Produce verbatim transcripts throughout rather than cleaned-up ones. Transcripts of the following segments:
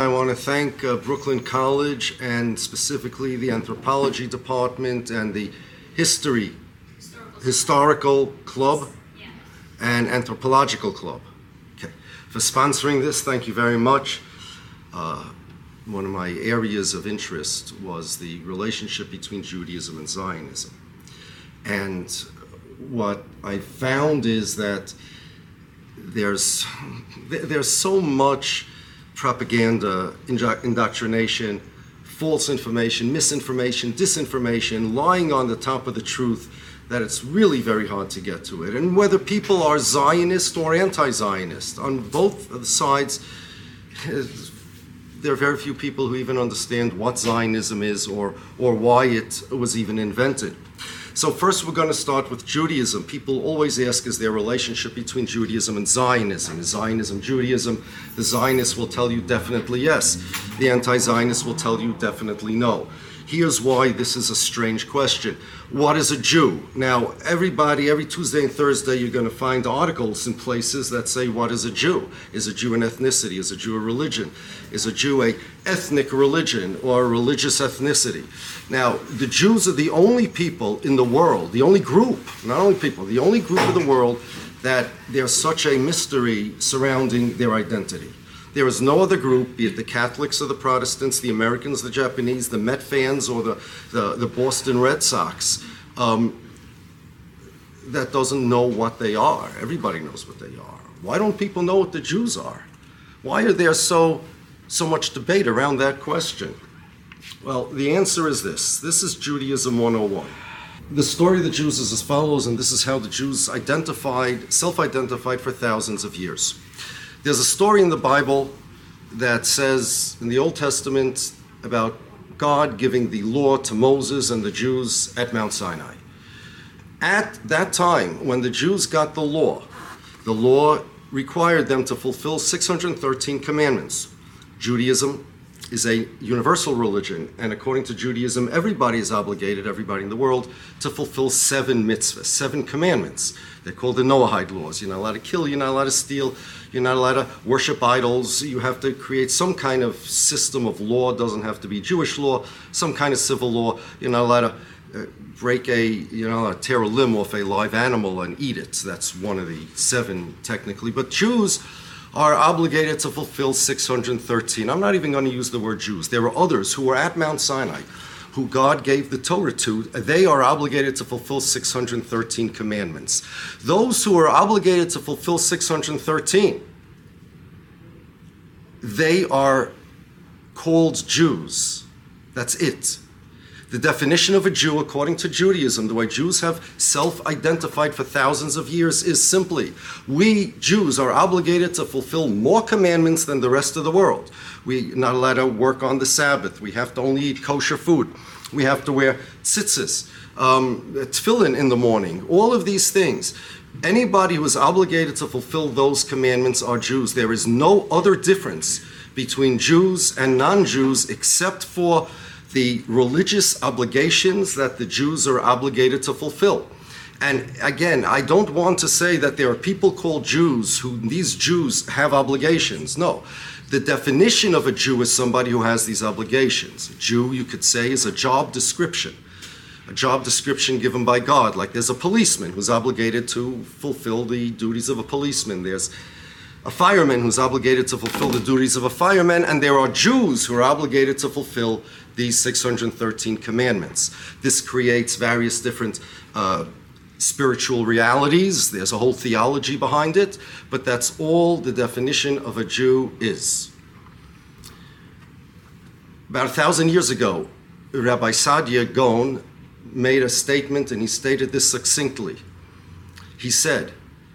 I want to thank uh, Brooklyn College and specifically the anthropology department and the history, historical, historical club yeah. and anthropological club. Okay, for sponsoring this, thank you very much. Uh, one of my areas of interest was the relationship between Judaism and Zionism. And what I found is that there's there's so much propaganda, indoctrination, false information, misinformation, disinformation, lying on the top of the truth, that it's really very hard to get to it. And whether people are Zionist or anti-Zionist, on both sides, there are very few people who even understand what Zionism is or, or why it was even invented. So first we're going to start with Judaism. People always ask, is there a relationship between Judaism and Zionism? Is Zionism Judaism? The Zionists will tell you definitely yes. The anti-Zionists will tell you definitely no. Here's why this is a strange question. What is a Jew? Now, everybody, every Tuesday and Thursday, you're going to find articles in places that say, what is a Jew? Is a Jew an ethnicity? Is a Jew a religion? Is a Jew a ethnic religion or a religious ethnicity? Now, the Jews are the only people in the world, the only group, not only people, the only group in the world that there's such a mystery surrounding their identity. There is no other group, be it the Catholics or the Protestants, the Americans, the Japanese, the Met fans, or the, the, the Boston Red Sox, um, that doesn't know what they are. Everybody knows what they are. Why don't people know what the Jews are? Why are there so, so much debate around that question? Well, the answer is this. This is Judaism one oh one. The story of the Jews is as follows, and this is how the Jews identified, self-identified for thousands of years. There's a story in the Bible that says, in the Old Testament, about God giving the law to Moses and the Jews at Mount Sinai. At that time, when the Jews got the law, the law required them to fulfill six hundred thirteen commandments. Judaism is a universal religion, and according to Judaism, everybody is obligated, everybody in the world, to fulfill seven mitzvahs, seven commandments. They're called the Noahide laws. You're not allowed to kill, you're not allowed to steal, you're not allowed to worship idols. You have to create some kind of system of law. It doesn't have to be Jewish law, some kind of civil law. You're not allowed to uh, break a, you know, tear a limb off a live animal and eat it. That's one of the seven technically. But Jews are obligated to fulfill six hundred thirteen. I'm not even going to use the word Jews. There were others who were at Mount Sinai, who God gave the Torah to. They are obligated to fulfill six hundred thirteen commandments. Those who are obligated to fulfill six hundred thirteen, they are called Jews. That's it. The definition of a Jew, according to Judaism, the way Jews have self-identified for thousands of years, is simply, we Jews are obligated to fulfill more commandments than the rest of the world. We're not allowed to work on the Sabbath. We have to only eat kosher food. We have to wear tzitzis, um, tefillin in the morning, all of these things. Anybody who is obligated to fulfill those commandments are Jews. There is no other difference between Jews and non-Jews except for the religious obligations that the Jews are obligated to fulfill. And again, I don't want to say that there are people called Jews who these Jews have obligations. No. The definition of a Jew is somebody who has these obligations. A Jew, you could say, is a job description. A job description given by God. Like there's a policeman who's obligated to fulfill the duties of a policeman. There's a fireman who's obligated to fulfill the duties of a fireman, and there are Jews who are obligated to fulfill these six hundred thirteen commandments. This creates various different uh, spiritual realities. There's a whole theology behind it, but that's all the definition of a Jew is. About a thousand years ago, Rabbi Saadia Gaon made a statement, and he stated this succinctly. He said,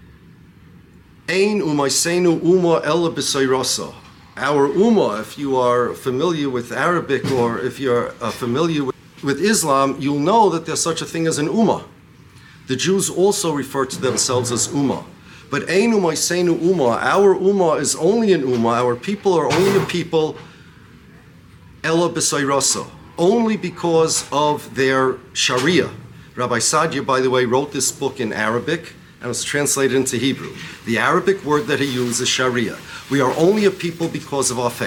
Ein umaisenu uma ela b'sayrasa. Our ummah, if you are familiar with Arabic or if you're uh, familiar with, with Islam, you'll know that there's such a thing as an ummah. The Jews also refer to themselves as ummah. But Ein umaisenu ummah, our ummah is only an ummah, our people are only a people, ela b'sayrasa, only because of their Sharia. Rabbi Saadia, by the way, wrote this book in Arabic, and it was translated into Hebrew. The Arabic word that he used is Sharia. We are only a people because of our faith.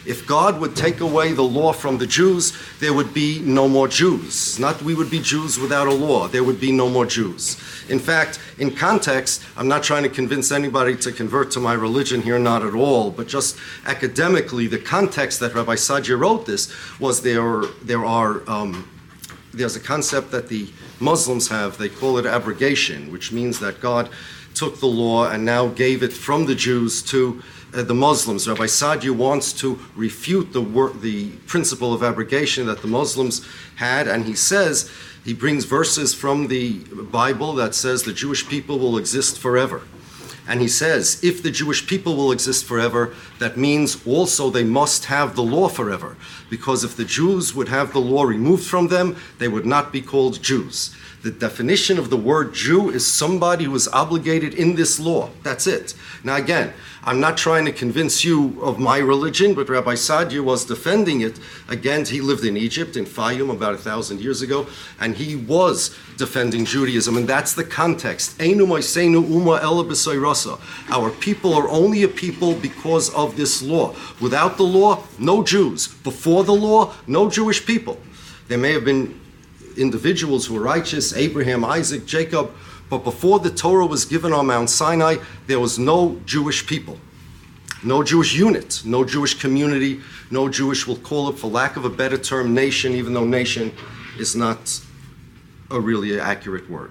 if God would take away the law from the Jews, there would be no more Jews. Not we would be Jews without a law. There would be no more Jews. In fact, in context, I'm not trying to convince anybody to convert to my religion here, not at all, but just academically, the context that Rabbi Sadia wrote this was there, there are, um, there's a concept that the Muslims have, they call it abrogation, which means that God took the law and now gave it from the Jews to uh, the Muslims. Rabbi Sadia wants to refute the wor- the principle of abrogation that the Muslims had, and he says, he brings verses from the Bible that says the Jewish people will exist forever. And he says, if the Jewish people will exist forever, that means also they must have the law forever. Because if the Jews would have the law removed from them, they would not be called Jews. The definition of the word Jew is somebody who is obligated in this law. That's it. Now again, I'm not trying to convince you of my religion, but Rabbi Sadia was defending it. Again, he lived in Egypt, in Fayum, about a thousand years ago, and he was defending Judaism, and that's the context. Einu moiseinu uma ela b'soy rasa. Our people are only a people because of this law. Without the law, no Jews. Before the law, no Jewish people. There may have been individuals who were righteous, Abraham, Isaac, Jacob, but before the Torah was given on Mount Sinai, there was no Jewish people, no Jewish unit, no Jewish community, no Jewish, we'll call it, for lack of a better term, nation, even though nation is not a really accurate word.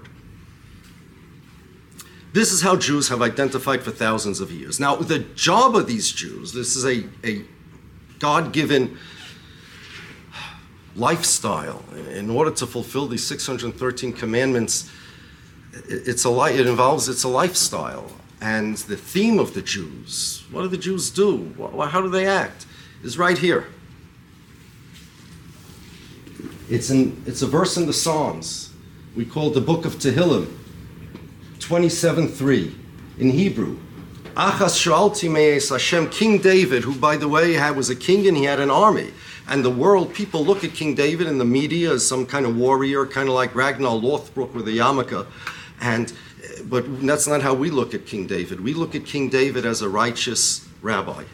This is how Jews have identified for thousands of years. Now, the job of these Jews, this is a, a God-given lifestyle. In order to fulfill these six hundred thirteen commandments, it's a li- it involves it's a lifestyle. And the theme of the Jews, what do the Jews do? How do they act? Is right here. It's in it's a verse in the Psalms. We call it the book of Tehillim, twenty-seven three in Hebrew. Achas sha'alti me'es Hashem, King David, who by the way had, was a king and he had an army. And the world, people look at King David in the media as some kind of warrior, kind of like Ragnar Lothbrok with the yarmulke. And, but that's not how we look at King David. We look at King David as a righteous rabbi.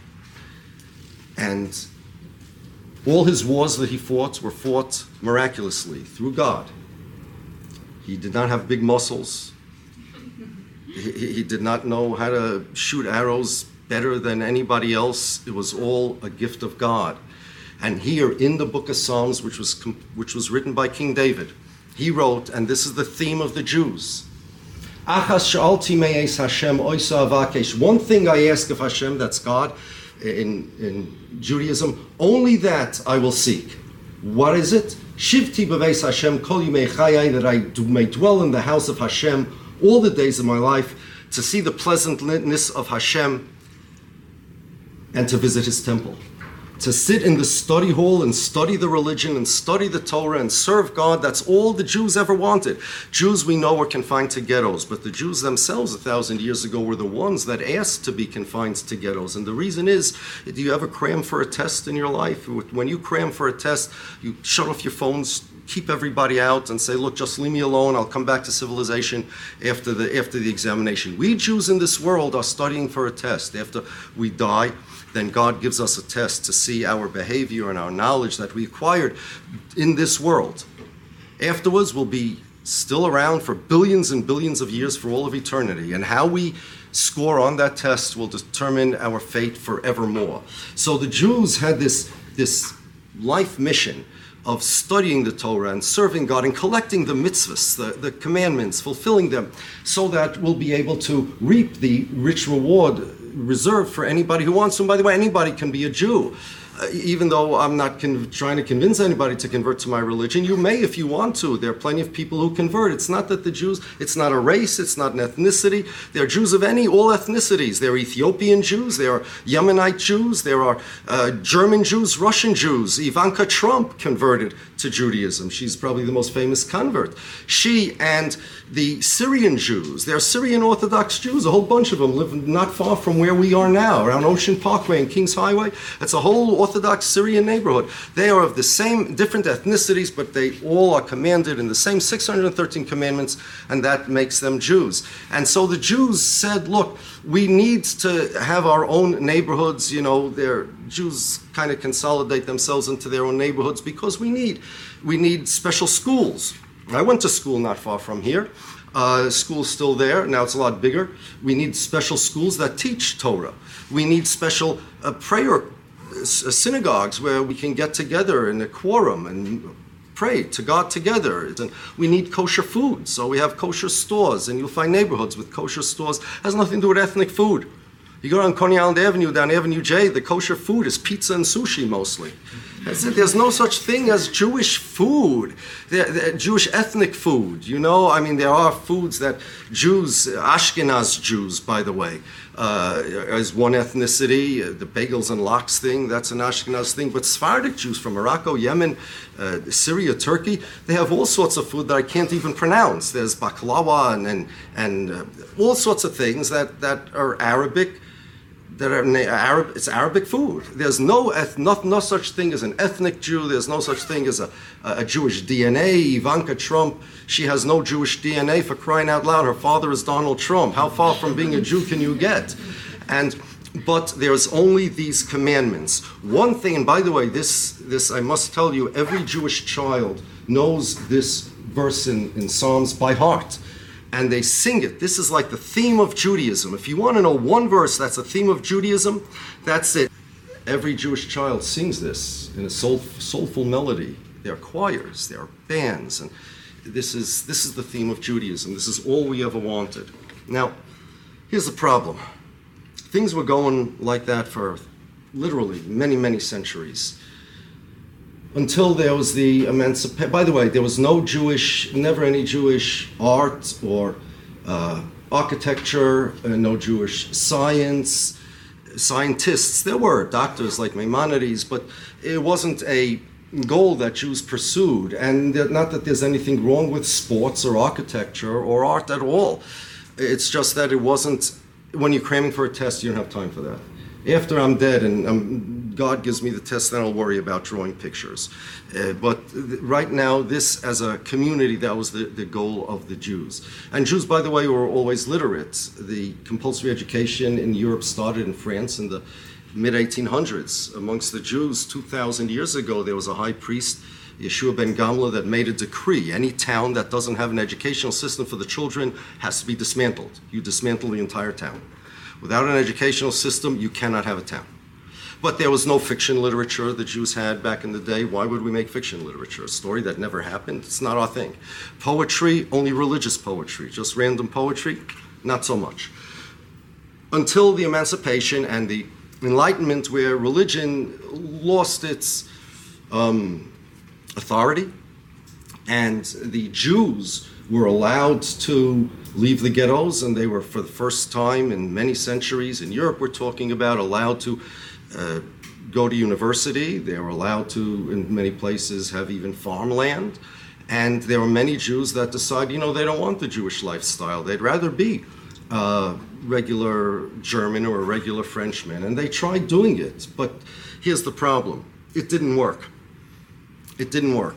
And all his wars that he fought were fought miraculously through God. He did not have big muscles. He, he did not know how to shoot arrows better than anybody else. It was all a gift of God. And here in the book of Psalms, which was which was written by King David, he wrote, and this is the theme of the Jews. Achas sha'alti me'es Hashem oisa avakesh. One thing I ask of Hashem, that's God, in, in Judaism, only that I will seek. What is it? Shivti b'veis Hashem kol yimei chayai, that I do, may dwell in the house of Hashem all the days of my life, to see the pleasantness of Hashem and to visit his temple. To sit in the study hall and study the religion and study the Torah and serve God, that's all the Jews ever wanted. Jews we know were confined to ghettos, but the Jews themselves a thousand years ago were the ones that asked to be confined to ghettos. And the reason is, do you ever cram for a test in your life? When you cram for a test, you shut off your phones, keep everybody out and say, look, just leave me alone, I'll come back to civilization after the, after the examination. We Jews in this world are studying for a test. After we die, then God gives us a test to see our behavior and our knowledge that we acquired in this world. Afterwards, we'll be still around for billions and billions of years, for all of eternity. And how we score on that test will determine our fate forevermore. So the Jews had this, this life mission of studying the Torah and serving God and collecting the mitzvahs, the, the commandments, fulfilling them, so that we'll be able to reap the rich reward reserved for anybody who wants to. And by the way, anybody can be a Jew. Uh, even though I'm not con- trying to convince anybody to convert to my religion, you may if you want to. There are plenty of people who convert. It's not that the Jews, it's not a race, it's not an ethnicity. There are Jews of any, all ethnicities. There are Ethiopian Jews, there are Yemenite Jews, there are uh, German Jews, Russian Jews. Ivanka Trump converted to Judaism. She's probably the most famous convert. She and the Syrian Jews, there are Syrian Orthodox Jews, a whole bunch of them live not far from where we are now, around Ocean Parkway and Kings Highway. It's a whole Orthodox Syrian neighborhood. They are of the same, different ethnicities, but they all are commanded in the same six hundred thirteen commandments, and that makes them Jews. And so the Jews said, look, we need to have our own neighborhoods. You know, their Jews kind of consolidate themselves into their own neighborhoods because we need, we need special schools. I went to school not far from here. Uh, school's still there. Now it's a lot bigger. We need special schools that teach Torah. We need special uh, prayer uh, synagogues where we can get together in a quorum and pray to God together. And we need kosher food. So we have kosher stores, and you'll find neighborhoods with kosher stores. It has nothing to do with ethnic food. You go on Coney Island Avenue, down Avenue J, the kosher food is pizza and sushi mostly. That's it. There's no such thing as Jewish food, there, there, Jewish ethnic food, you know? I mean, there are foods that Jews, Ashkenaz Jews, by the way, uh, is one ethnicity. Uh, the bagels and lox thing, that's an Ashkenaz thing. But Sephardic Jews from Morocco, Yemen, uh, Syria, Turkey, they have all sorts of food that I can't even pronounce. There's baklava and, and, and uh, all sorts of things that, that are Arabic. That are Arab, it's Arabic food. There's no, no no such thing as an ethnic Jew. There's no such thing as a, a Jewish D N A. Ivanka Trump, she has no Jewish D N A, for crying out loud. Her father is Donald Trump. How far from being a Jew can you get? And but there's only these commandments. One thing, and by the way, this this I must tell you, every Jewish child knows this verse in, in Psalms by heart. And they sing it. This is like the theme of Judaism. If you want to know one verse that's a theme of Judaism, that's it. Every Jewish child sings this in a soul, soulful melody. There are choirs, there are bands, and this is this is the theme of Judaism. This is all we ever wanted. Now, here's the problem. Things were going like that for literally many, many centuries. Until there was the emancipation. By the way, there was no Jewish, never any Jewish art or uh, architecture, uh, no Jewish science, scientists. There were doctors like Maimonides, but it wasn't a goal that Jews pursued. And not that there's anything wrong with sports or architecture or art at all. It's just that it wasn't, when you're cramming for a test, you don't have time for that. After I'm dead and um, God gives me the test, then I'll worry about drawing pictures. Uh, but th- right now, this as a community, that was the, the goal of the Jews. And Jews, by the way, were always literate. The compulsory education in Europe started in France in the mid eighteen hundreds. Amongst the Jews, two thousand years ago, there was a high priest, Yeshua ben Gamla, that made a decree. Any town that doesn't have an educational system for the children has to be dismantled. You dismantle the entire town. Without an educational system, you cannot have a town. But there was no fiction literature the Jews had back in the day. Why would we make fiction literature? A story that never happened? It's not our thing. Poetry, only religious poetry. Just random poetry? Not so much. Until the emancipation and the Enlightenment, where religion lost its um, authority, and the Jews were allowed to leave the ghettos, and they were, for the first time in many centuries, in Europe we're talking about, allowed to uh, go to university. They were allowed to, in many places, have even farmland. And there were many Jews that decide, you know, they don't want the Jewish lifestyle. They'd rather be a regular German or a regular Frenchman. And they tried doing it. But here's the problem. It didn't work. It didn't work.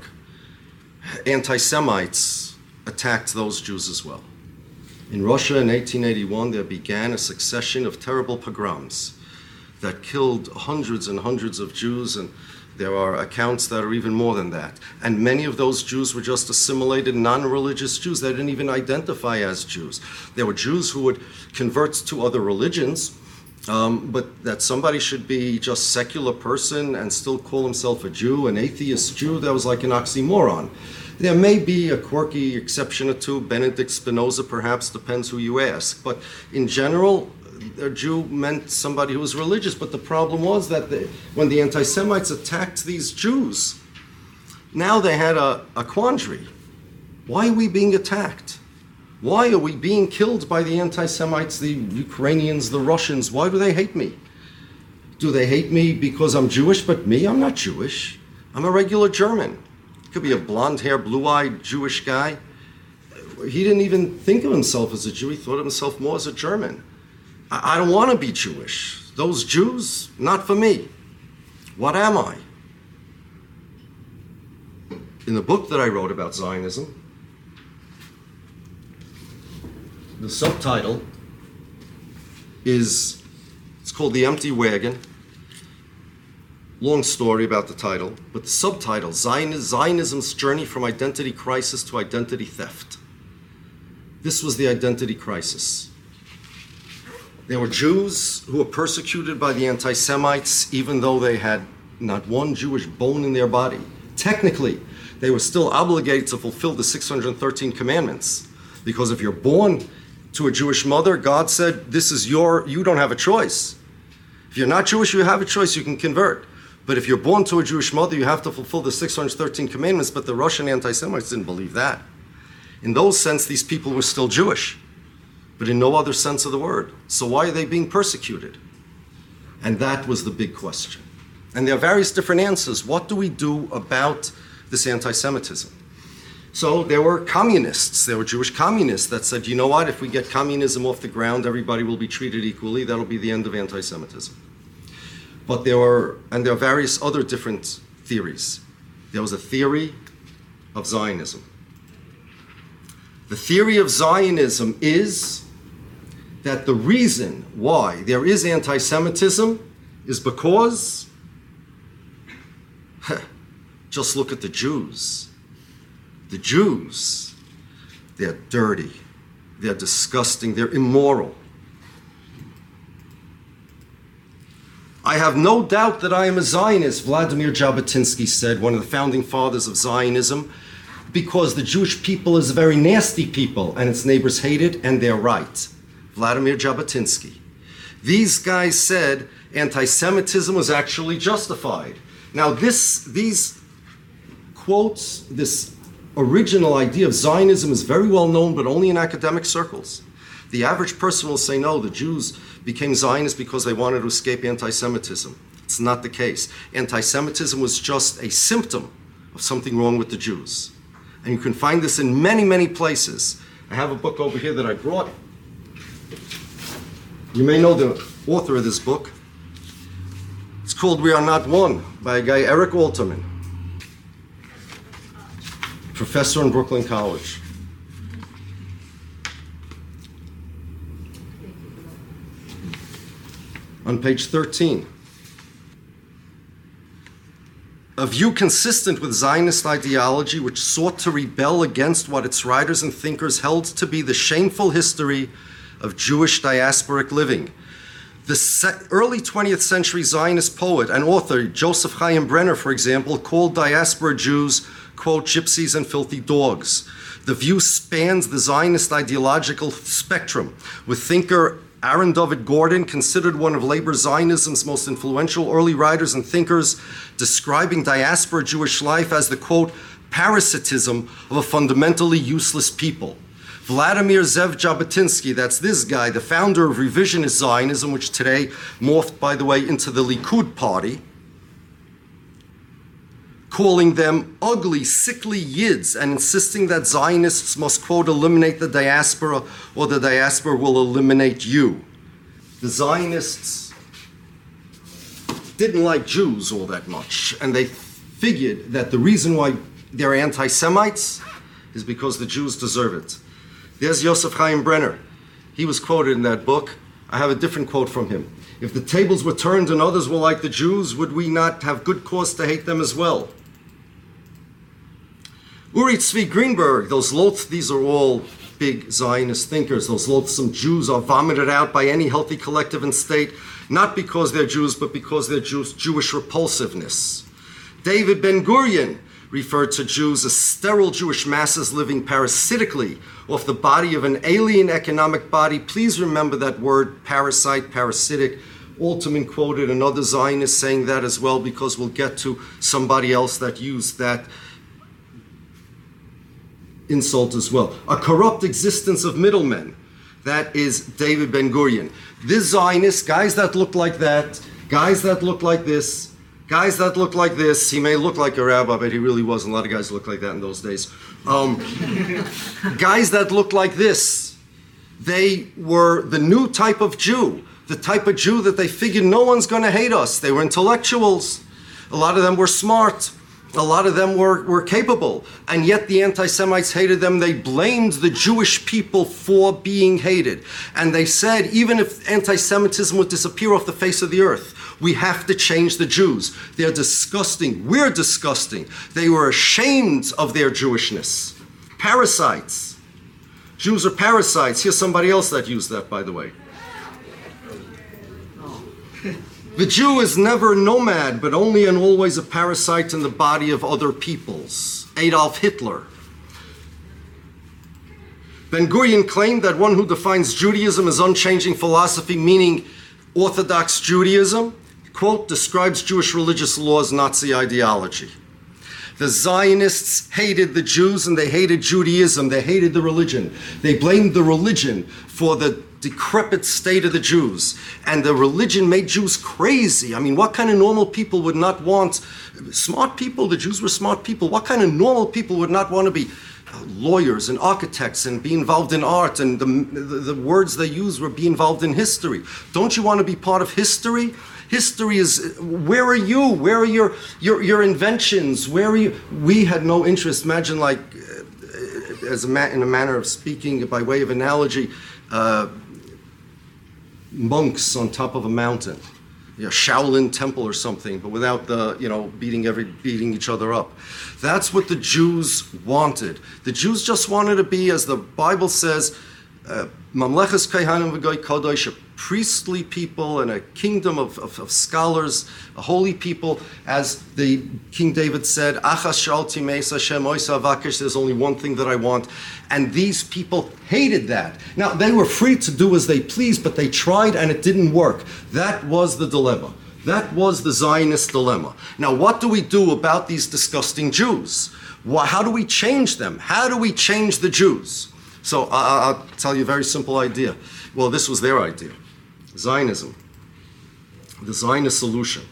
Anti-Semites attacked those Jews as well. In Russia in eighteen eighty-one, there began a succession of terrible pogroms that killed hundreds and hundreds of Jews, and there are accounts that are even more than that. And many of those Jews were just assimilated non-religious Jews. They didn't even identify as Jews. There were Jews who would convert to other religions, um, but that somebody should be just a secular person and still call himself a Jew, an atheist Jew, that was like an oxymoron. There may be a quirky exception or two, Benedict Spinoza perhaps, depends who you ask. But in general, a Jew meant somebody who was religious. But the problem was that they, when the anti-Semites attacked these Jews, now they had a, a quandary. Why are we being attacked? Why are we being killed by the anti-Semites, the Ukrainians, the Russians? Why do they hate me? Do they hate me because I'm Jewish? But me, I'm not Jewish. I'm a regular German. Could be a blonde-haired, blue-eyed Jewish guy. He didn't even think of himself as a Jew. He thought of himself more as a German. I, I don't want to be Jewish. Those Jews, not for me. What am I? In the book that I wrote about Zionism, the subtitle is, it's called The Empty Wagon. Long story about the title, but the subtitle, Zionism's Journey from Identity Crisis to Identity Theft. This was the identity crisis. There were Jews who were persecuted by the anti-Semites even though they had not one Jewish bone in their body. Technically, they were still obligated to fulfill the six hundred thirteen commandments, because if you're born to a Jewish mother, God said, this is your, you don't have a choice. If you're not Jewish, you have a choice, you can convert. But if you're born to a Jewish mother, you have to fulfill the six hundred thirteen commandments, but the Russian anti-Semites didn't believe that. In those sense, these people were still Jewish, but in no other sense of the word. So why are they being persecuted? And that was the big question. And there are various different answers. What do we do about this anti-Semitism? So there were communists, there were Jewish communists that said, you know what, if we get communism off the ground, everybody will be treated equally, that'll be the end of anti-Semitism. But there were, and there are various other different theories. There was a theory of Zionism. The theory of Zionism is that the reason why there is anti-Semitism is because, just look at the Jews. The Jews, they're dirty, they're disgusting, they're immoral. I have no doubt that I am a Zionist, Vladimir Jabotinsky said, one of the founding fathers of Zionism, because the Jewish people is a very nasty people and its neighbors hate it, and they're right. Vladimir Jabotinsky. These guys said anti-Semitism was actually justified. Now this, these quotes, this original idea of Zionism is very well known, but only in academic circles. The average person will say, no, the Jews became Zionists because they wanted to escape anti-Semitism. It's not the case. Anti-Semitism was just a symptom of something wrong with the Jews. And you can find this in many, many places. I have a book over here that I brought. You may know the author of this book. It's called We Are Not One by a guy, Eric Alterman, professor in Brooklyn College. On page thirteen. A view consistent with Zionist ideology which sought to rebel against what its writers and thinkers held to be the shameful history of Jewish diasporic living. The se- early twentieth century Zionist poet and author Joseph Chaim Brenner, for example, called diaspora Jews, quote, gypsies and filthy dogs. The view spans the Zionist ideological spectrum, with thinker Aaron David Gordon, considered one of labor Zionism's most influential early writers and thinkers, describing diaspora Jewish life as the, quote, parasitism of a fundamentally useless people. Vladimir Zev Jabotinsky, that's this guy, the founder of revisionist Zionism, which today morphed, by the way, into the Likud party, calling them ugly, sickly Yids and insisting that Zionists must, quote, eliminate the diaspora or the diaspora will eliminate you. The Zionists didn't like Jews all that much, and they figured that the reason why they're anti-Semites is because the Jews deserve it. There's Joseph Chaim Brenner. He was quoted in that book. I have a different quote from him. If the tables were turned and others were like the Jews, would we not have good cause to hate them as well? Uri Tzvi Greenberg, those loath, these are all big Zionist thinkers. Those loathsome Jews are vomited out by any healthy collective and state, not because they're Jews, but because they're Jews, Jewish repulsiveness. David Ben-Gurion referred to Jews as sterile Jewish masses living parasitically off the body of an alien economic body. Please remember that word, parasite, parasitic. Alterman quoted another Zionist saying that as well, because we'll get to somebody else that used that insult as well. A corrupt existence of middlemen. That is David Ben-Gurion. This Zionist, guys that look like that, guys that look like this, guys that look like this, he may look like a rabbi, but he really wasn't. A lot of guys looked like that in those days. Um, guys that look like this, they were the new type of Jew, the type of Jew that they figured no one's going to hate us. They were intellectuals. A lot of them were smart. A lot of them were, were capable. And yet the anti-Semites hated them. They blamed the Jewish people for being hated. And they said, even if anti-Semitism would disappear off the face of the earth, we have to change the Jews. They're disgusting. We're disgusting. They were ashamed of their Jewishness. Parasites. Jews are parasites. Here's somebody else that used that, by the way. The Jew is never a nomad, but only and always a parasite in the body of other peoples. Adolf Hitler. Ben-Gurion claimed that one who defines Judaism as unchanging philosophy, meaning Orthodox Judaism, quote, describes Jewish religious law as Nazi ideology. The Zionists hated the Jews and they hated Judaism. They hated the religion. They blamed the religion for the decrepit state of the Jews. And the religion made Jews crazy. I mean, what kind of normal people would not want, smart people, the Jews were smart people, what kind of normal people would not want to be lawyers and architects and be involved in art, and the, the, the words they used were be involved in history. Don't you want to be part of history? History is, where are you? Where are your, your, your inventions? Where are you? We had no interest. Imagine, like, uh, as a ma- in a manner of speaking, by way of analogy, uh, monks on top of a mountain, you know, Shaolin temple or something, but without the, you know, beating every beating each other up. That's what the Jews wanted. The Jews just wanted to be, as the Bible says, Mamleches Kaihanim v'Goy Kodosh, a priestly people and a kingdom of, of, of scholars, a holy people. As the King David said, Achas shalti meis Hashem oisa avakesh, there's only one thing that I want. And these people hated that. Now, they were free to do as they pleased, but they tried and it didn't work. That was the dilemma. That was the Zionist dilemma. Now, what do we do about these disgusting Jews? Well, how do we change them? How do we change the Jews? So uh, I'll tell you a very simple idea. Well, this was their idea. Zionism. The Zionist solution.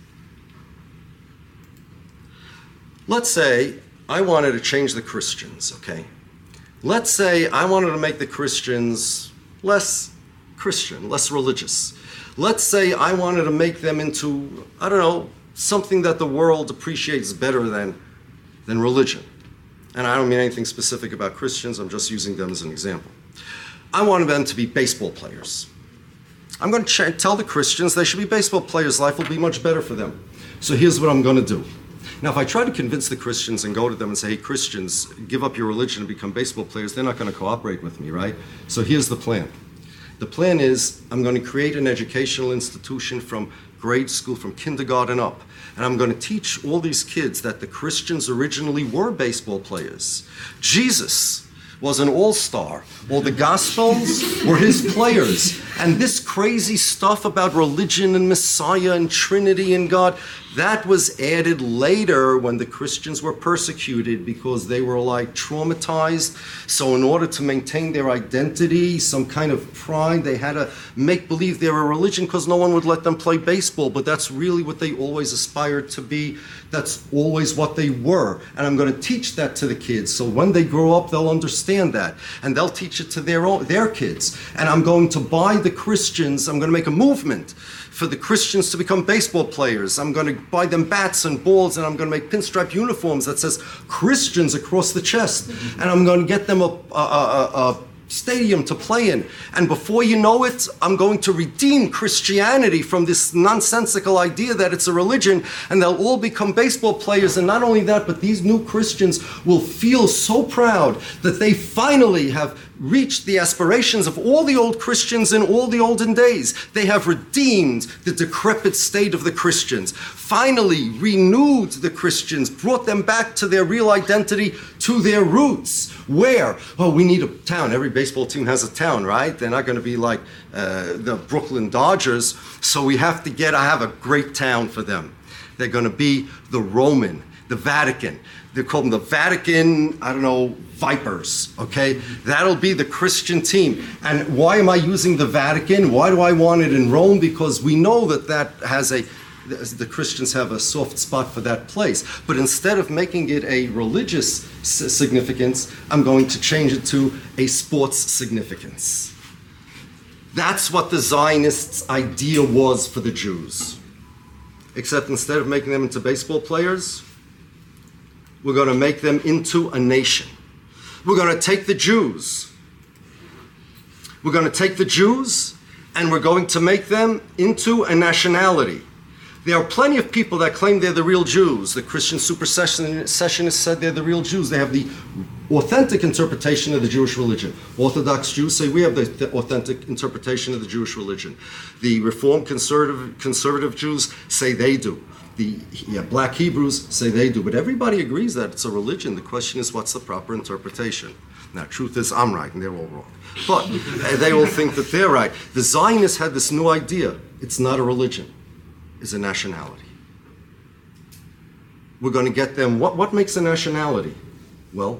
Let's say I wanted to change the Christians, okay? Let's say I wanted to make the Christians less Christian, less religious. Let's say I wanted to make them into, I don't know, something that the world appreciates better than, than religion. And I don't mean anything specific about Christians, I'm just using them as an example. I wanted them to be baseball players. I'm going to ch- tell the Christians they should be baseball players. Life will be much better for them. So here's what I'm going to do. Now, if I try to convince the Christians and go to them and say, hey, Christians, give up your religion and become baseball players, they're not going to cooperate with me, right? So here's the plan. The plan is I'm going to create an educational institution from grade school, from kindergarten up. And I'm going to teach all these kids that the Christians originally were baseball players. Jesus was an all-star. All the Gospels were his players. And this crazy stuff about religion and Messiah and Trinity and God, that was added later when the Christians were persecuted because they were like traumatized. So in order to maintain their identity, some kind of pride, they had to make believe they were a religion because no one would let them play baseball. But that's really what they always aspired to be. That's always what they were. And I'm going to teach that to the kids. So when they grow up, they'll understand that. And they'll teach it to their own, their kids. And I'm going to buy the Christians, I'm going to make a movement for the Christians to become baseball players. I'm going to buy them bats and balls, and I'm going to make pinstripe uniforms that says Christians across the chest. And I'm going to get them a, a, a, a stadium to play in. And before you know it, I'm going to redeem Christianity from this nonsensical idea that it's a religion, and they'll all become baseball players. And not only that, but these new Christians will feel so proud that they finally have reached the aspirations of all the old Christians in all the olden days. They have redeemed the decrepit state of the Christians, finally renewed the Christians, brought them back to their real identity, to their roots. Where? Oh, we need a town. Every baseball team has a town, right? They're not going to be like uh, the Brooklyn Dodgers, so we have to get, I have a great town for them. They're going to be the Roman, the Vatican. They call them the Vatican, I don't know, Vipers, okay? That'll be the Christian team. And why am I using the Vatican? Why do I want it in Rome? Because we know that that has a, the Christians have a soft spot for that place. But instead of making it a religious significance, I'm going to change it to a sports significance. That's what the Zionists' idea was for the Jews. except instead of making them into baseball players, we're going to make them into a nation. We're going to take the Jews. We're going to take the Jews and we're going to make them into a nationality. There are plenty of people that claim they're the real Jews. The Christian supersessionists said they're the real Jews. They have the authentic interpretation of the Jewish religion. Orthodox Jews say we have the, the authentic interpretation of the Jewish religion. The Reformed conservative, conservative Jews say they do. The yeah, black Hebrews say they do. But everybody agrees that it's a religion. The question is, what's the proper interpretation? Now, truth is, I'm right and they're all wrong. But they all think that they're right. The Zionists had this new idea. It's not a religion. It's a nationality. We're going to get them. What, what makes a nationality? Well,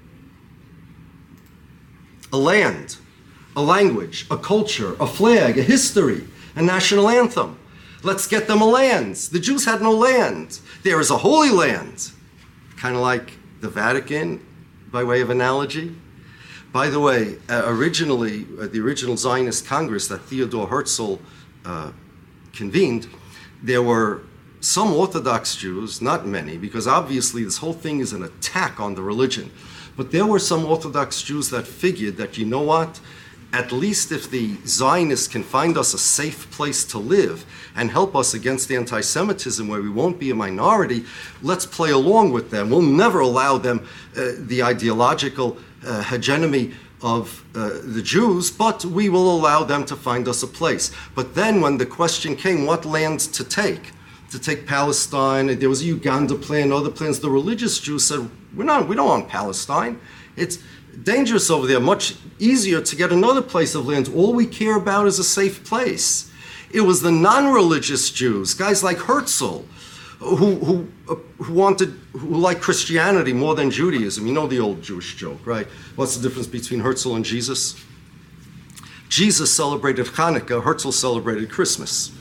a land, a language, a culture, a flag, a history, a national anthem. Let's get them a land. The Jews had no land. There is a holy land, kind of like the Vatican, by way of analogy. By the way, uh, originally, uh, the original Zionist Congress that Theodor Herzl uh, convened, there were some Orthodox Jews, not many, because obviously this whole thing is an attack on the religion. But there were some Orthodox Jews that figured that, you know what, at least if the Zionists can find us a safe place to live and help us against anti-Semitism where we won't be a minority, let's play along with them. We'll never allow them uh, the ideological uh, hegemony of uh, the Jews, but we will allow them to find us a place. But then when the question came, what land to take? To take Palestine, there was a Uganda plan, other plans. The religious Jews said, we're not, we don't want Palestine. It's dangerous over there, much easier to get another place of land. All we care about is a safe place. It was the non-religious Jews, guys like Herzl, who who uh, who wanted, who liked Christianity more than Judaism. You know the old Jewish joke, right? What's the difference between Herzl and Jesus? Jesus celebrated Hanukkah, Herzl celebrated Christmas.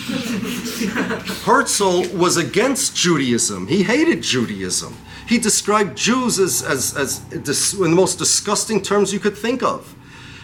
Herzl was against Judaism. He hated Judaism. He described Jews as, as, as dis, in the most disgusting terms you could think of.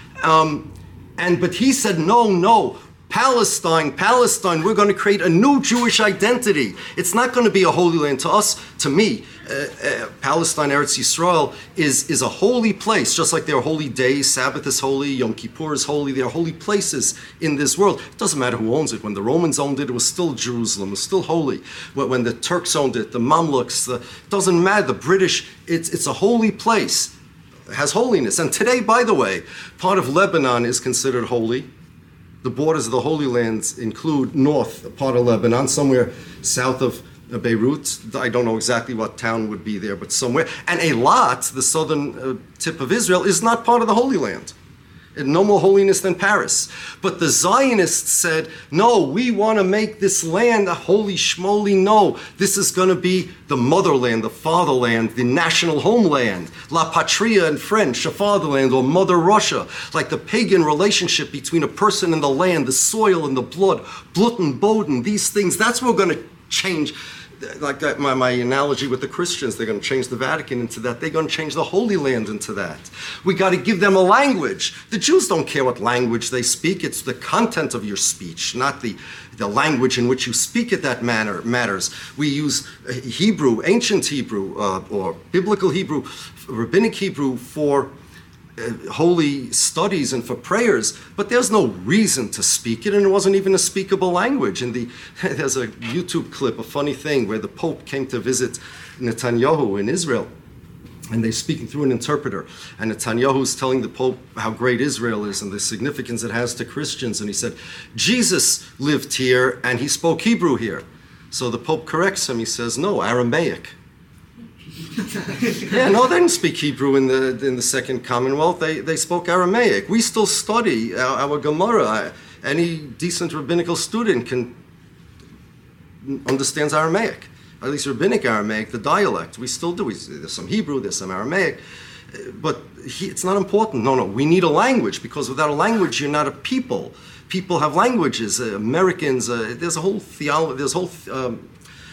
Um, and but he said, no, no, Palestine, Palestine, we're going to create a new Jewish identity. It's not going to be a holy land. To us, to me, uh, uh, Palestine, Eretz Yisrael, is, is a holy place, just like there are holy days. Sabbath is holy, Yom Kippur is holy. There are holy places in this world. It doesn't matter who owns it. When the Romans owned it, it was still Jerusalem. It was still holy. When the Turks owned it, the Mamluks, the, it doesn't matter. The British, it's, it's a holy place. It has holiness. And today, by the way, part of Lebanon is considered holy. The borders of the Holy Lands include north, part of Lebanon, somewhere south of Beirut. I don't know exactly what town would be there, but somewhere. And Eilat, the southern uh, tip of Israel, is not part of the Holy Land. No more holiness than Paris. But the Zionists said, no, we want to make this land a holy schmoly. No, this is going to be the motherland, the fatherland, the national homeland. La patria in French, a fatherland, or Mother Russia. Like the pagan relationship between a person and the land, the soil and the blood. Blut and Boden, these things, that's what we're going to change. Like that, my, my analogy with the Christians, they're going to change the Vatican into that. They're going to change the Holy Land into that. We got to give them a language. The Jews don't care what language they speak. It's the content of your speech, not the, the language in which you speak it that manner matters. We use Hebrew, ancient Hebrew, uh, or biblical Hebrew, rabbinic Hebrew for Uh, holy studies and for prayers, but there's no reason to speak it, and it wasn't even a speakable language. And the, there's a YouTube clip, a funny thing, where the Pope came to visit Netanyahu in Israel, and they're speaking through an interpreter, and Netanyahu's telling the Pope how great Israel is and the significance it has to Christians, and he said, Jesus lived here and he spoke Hebrew here. So the Pope corrects him, he says, no, Aramaic. Yeah, no, they didn't speak Hebrew in the in the Second Commonwealth. They they spoke Aramaic. We still study our, our Gemara. Any decent rabbinical student can understands Aramaic, at least rabbinic Aramaic, the dialect. We still do. We, there's some Hebrew, there's some Aramaic, but he, it's not important. No, no, we need a language, because without a language, you're not a people. People have languages. Uh, Americans, uh, there's a whole theology, there's a whole um,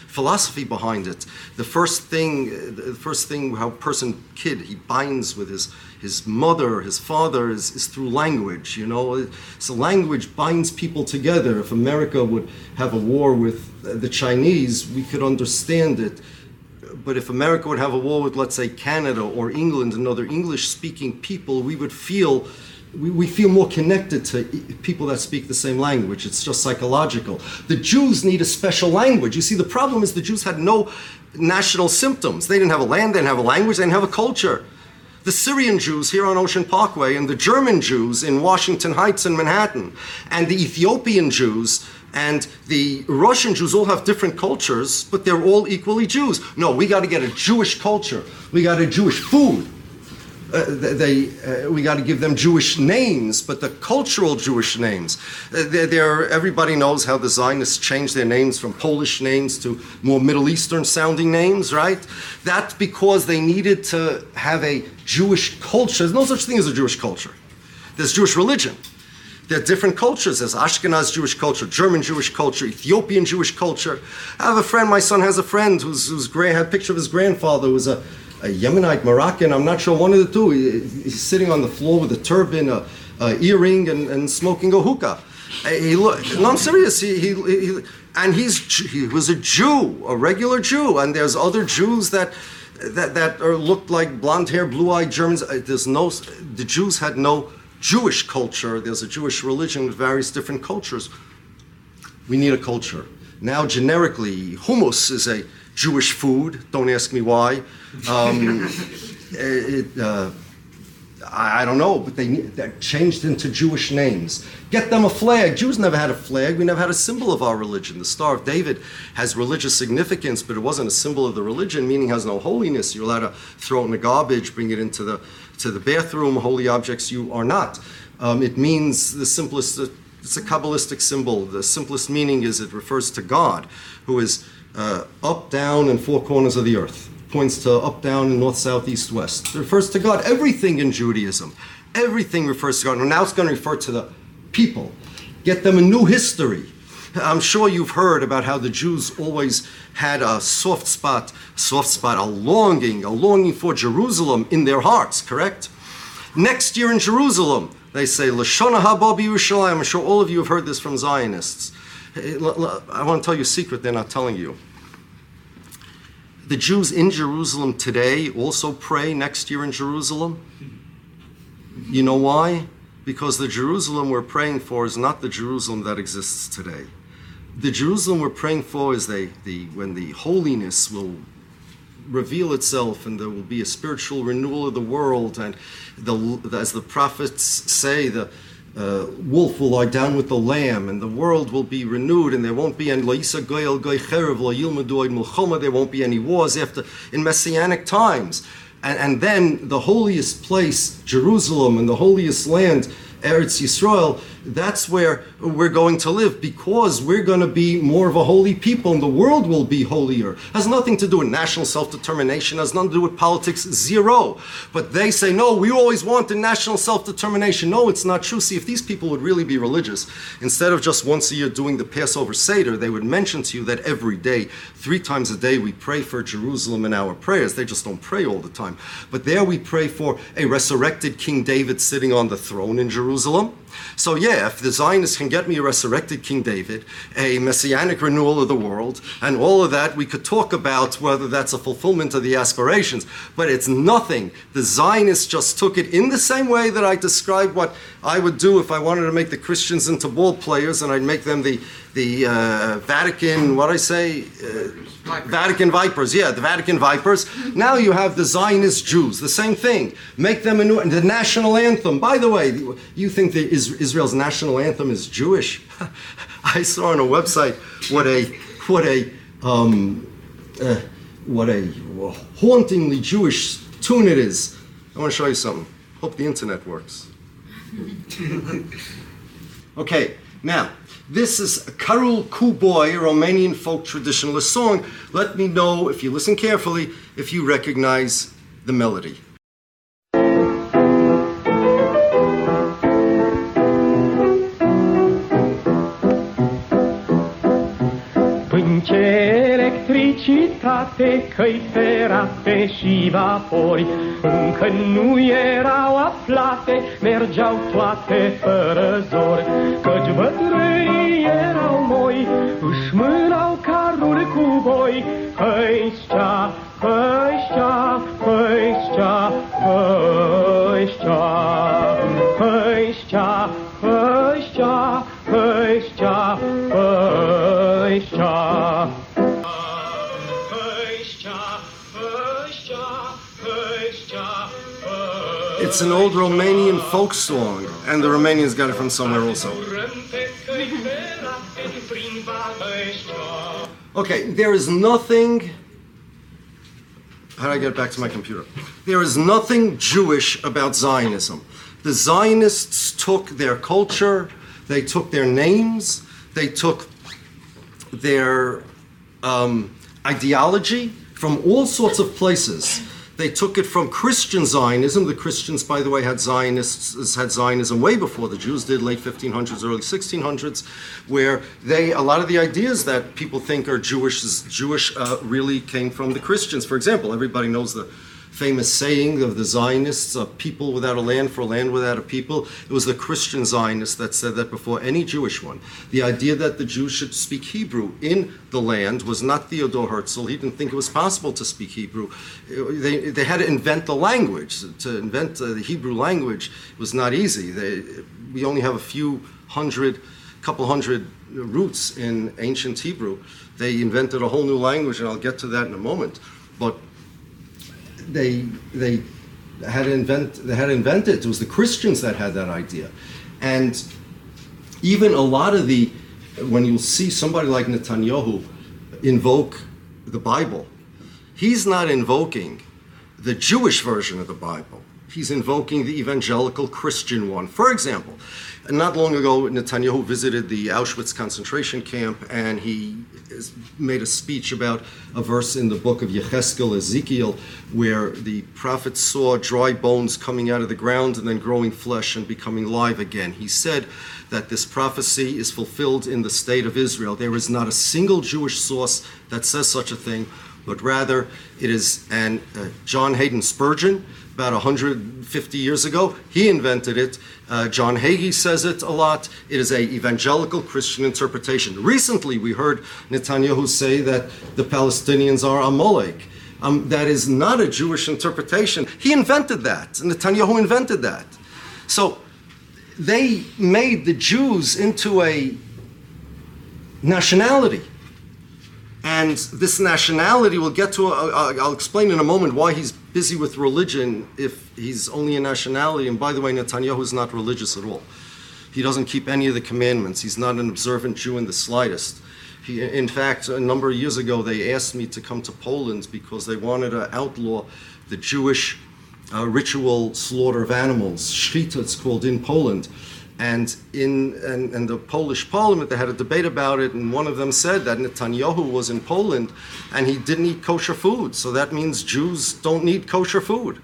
philosophy behind it. The first thing, the first thing how a person, kid, he binds with his his mother, his father, is, is through language, you know. So language binds people together. If America would have a war with the Chinese, we could understand it. But if America would have a war with, let's say, Canada or England and other English-speaking people, we would feel, we, we feel more connected to people that speak the same language. It's just psychological. The Jews need a special language. You see, the problem is the Jews had no national symptoms. They didn't have a land, they didn't have a language, they didn't have a culture. The Syrian Jews here on Ocean Parkway and the German Jews in Washington Heights and Manhattan and the Ethiopian Jews and the Russian Jews all have different cultures, but they're all equally Jews. No, we got to get a Jewish culture. We got a Jewish food. Uh, they, uh, we got to give them Jewish names, but the cultural Jewish names. Uh, they're, they're, everybody knows how the Zionists changed their names from Polish names to more Middle Eastern sounding names, right? That's because they needed to have a Jewish culture. There's no such thing as a Jewish culture. There's Jewish religion. There are different cultures. There's Ashkenaz Jewish culture, German Jewish culture, Ethiopian Jewish culture. I have a friend, my son has a friend who's, who's great, had a picture of his grandfather who was a a Yemenite, Moroccan, I'm not sure, one of the two. He, he's sitting on the floor with a turban, a, a earring, and, and smoking a hookah. He look, no, I'm serious. He, he, he, and he's he was a Jew, a regular Jew. And there's other Jews that that that are looked like blonde hair, blue-eyed Germans. There's no, the Jews had no Jewish culture. There's a Jewish religion with various different cultures. We need a culture. Now, generically, hummus is a Jewish food. Don't ask me why. Um, it, uh, I, I don't know, but they they're changed into Jewish names. Get them a flag. Jews never had a flag. We never had a symbol of our religion. The Star of David has religious significance, but it wasn't a symbol of the religion, meaning has no holiness. You're allowed to throw it in the garbage, bring it into the to the bathroom. Holy objects you are not. Um, it means the simplest. It's a Kabbalistic symbol. The simplest meaning is it refers to God, who is uh, up, down, and four corners of the earth. Points to up, down, and north, south, east, west. It refers to God. Everything in Judaism, everything refers to God. And now it's going to refer to the people. Get them a new history. I'm sure you've heard about how the Jews always had a soft spot, soft spot, a longing, a longing for Jerusalem in their hearts, correct? Next year in Jerusalem, they say, Lashona haba b'Yerushalayim. I'm sure all of you have heard this from Zionists. I want to tell you a secret they're not telling you. The Jews in Jerusalem today also pray next year in Jerusalem. You know why? Because the Jerusalem we're praying for is not the Jerusalem that exists today. The Jerusalem we're praying for is the, the when the holiness will reveal itself and there will be a spiritual renewal of the world, and the, as the prophets say, the uh, wolf will lie down with the lamb and the world will be renewed, and there won't be any there won't be any wars after in messianic times. And, and then the holiest place, Jerusalem, and the holiest land, Eretz Yisrael, that's where we're going to live, because we're going to be more of a holy people and the world will be holier. Has nothing to do with national self-determination, has nothing to do with politics, zero. But they say, no, we always wanted national self-determination. No, it's not true. See, if these people would really be religious, instead of just once a year doing the Passover Seder, they would mention to you that every day, three times a day, we pray for Jerusalem in our prayers. They just don't pray all the time. But there we pray for a resurrected King David sitting on the throne in Jerusalem. So yeah, if the Zionists can get me a resurrected King David, a messianic renewal of the world, and all of that, we could talk about whether that's a fulfillment of the aspirations, but it's nothing. The Zionists just took it in the same way that I described what I would do if I wanted to make the Christians into ball players, and I'd make them the the uh, Vatican, what I say, uh, Vipers. Vatican Vipers, yeah, the Vatican Vipers. Now you have the Zionist Jews, the same thing. Make them a new, the national anthem. By the way, you think that Israel's national anthem is Jewish? I saw on a website what a what a um, uh, what a hauntingly Jewish tune it is. I want to show you something. Hope the internet works. Okay, now. This is Karul Kuboy, a Romanian folk traditionalist song. Let me know, if you listen carefully, if you recognize the melody. Pânce electric toate căi ferate și vapori, încă nu erau aflate, mergeau toate fără zor, căci bătrânii erau moi, își mânau carul cu boi. Hăișcea, hăișcea, hăișcea, hăișcea, hăișcea, hăișcea, hăișcea, hăișcea. It's an old Romanian folk song, and the Romanians got it from somewhere also. Okay, there is nothing... How do I get back to my computer? There is nothing Jewish about Zionism. The Zionists took their culture, they took their names, they took their um, ideology from all sorts of places. They took it from Christian Zionism. The Christians, by the way, had Zionists had Zionism way before the Jews did, late fifteen hundreds, early sixteen hundreds, where they a lot of the ideas that people think are Jewish Jewish uh, really came from the Christians. For example, everybody knows the famous saying of the Zionists, a people without a land for a land without a people. It was the Christian Zionists that said that before any Jewish one. The idea that the Jews should speak Hebrew in the land was not Theodor Herzl. He didn't think it was possible to speak Hebrew. They, they had to invent the language. To invent uh, the Hebrew language was not easy. They, we only have a few hundred, couple hundred roots in ancient Hebrew. They invented a whole new language, and I'll get to that in a moment. But They they had to invent they had to invent it. It was the Christians that had that idea, and even a lot of the when you see somebody like Netanyahu invoke the Bible, he's not invoking the Jewish version of the Bible. He's invoking the evangelical Christian one. For example, not long ago, Netanyahu visited the Auschwitz concentration camp, and he made a speech about a verse in the book of Yechezkel, Ezekiel, where the prophet saw dry bones coming out of the ground and then growing flesh and becoming live again. He said that this prophecy is fulfilled in the state of Israel. There is not a single Jewish source that says such a thing, but rather it is, and uh, John Hayden Spurgeon, about one hundred fifty years ago, he invented it. Uh, John Hagee says it a lot. It is a evangelical Christian interpretation. Recently, we heard Netanyahu say that the Palestinians are Amalek. Um, that is not a Jewish interpretation. He invented that. Netanyahu invented that. So they made the Jews into a nationality. And this nationality, we'll get to, uh, I'll explain in a moment why he's busy with religion if he's only a nationality. And by the way, Netanyahu is not religious at all. He doesn't keep any of the commandments. He's not an observant Jew in the slightest. He, in fact, a number of years ago, they asked me to come to Poland because they wanted to outlaw the Jewish uh, ritual slaughter of animals. Shchita, it's called, in Poland. And in and, and the Polish parliament, they had a debate about it, and one of them said that Netanyahu was in Poland and he didn't eat kosher food. So that means Jews don't need kosher food.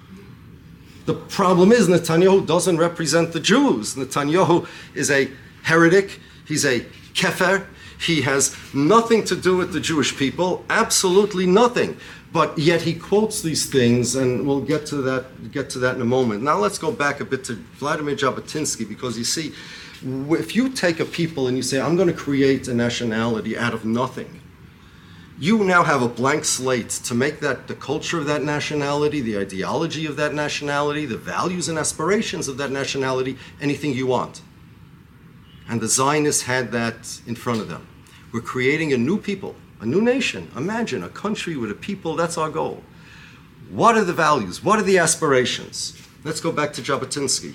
The problem is Netanyahu doesn't represent the Jews. Netanyahu is a heretic. He's a kefer. He has nothing to do with the Jewish people, absolutely nothing. But yet he quotes these things, and we'll get to that get to that in a moment. Now let's go back a bit to Vladimir Jabotinsky, because you see, if you take a people and you say, I'm going to create a nationality out of nothing, you now have a blank slate to make that the culture of that nationality, the ideology of that nationality, the values and aspirations of that nationality, anything you want. And the Zionists had that in front of them. We're creating a new people. A new nation. Imagine a country with a people. That's our goal. What are the values? What are the aspirations? Let's go back to Jabotinsky.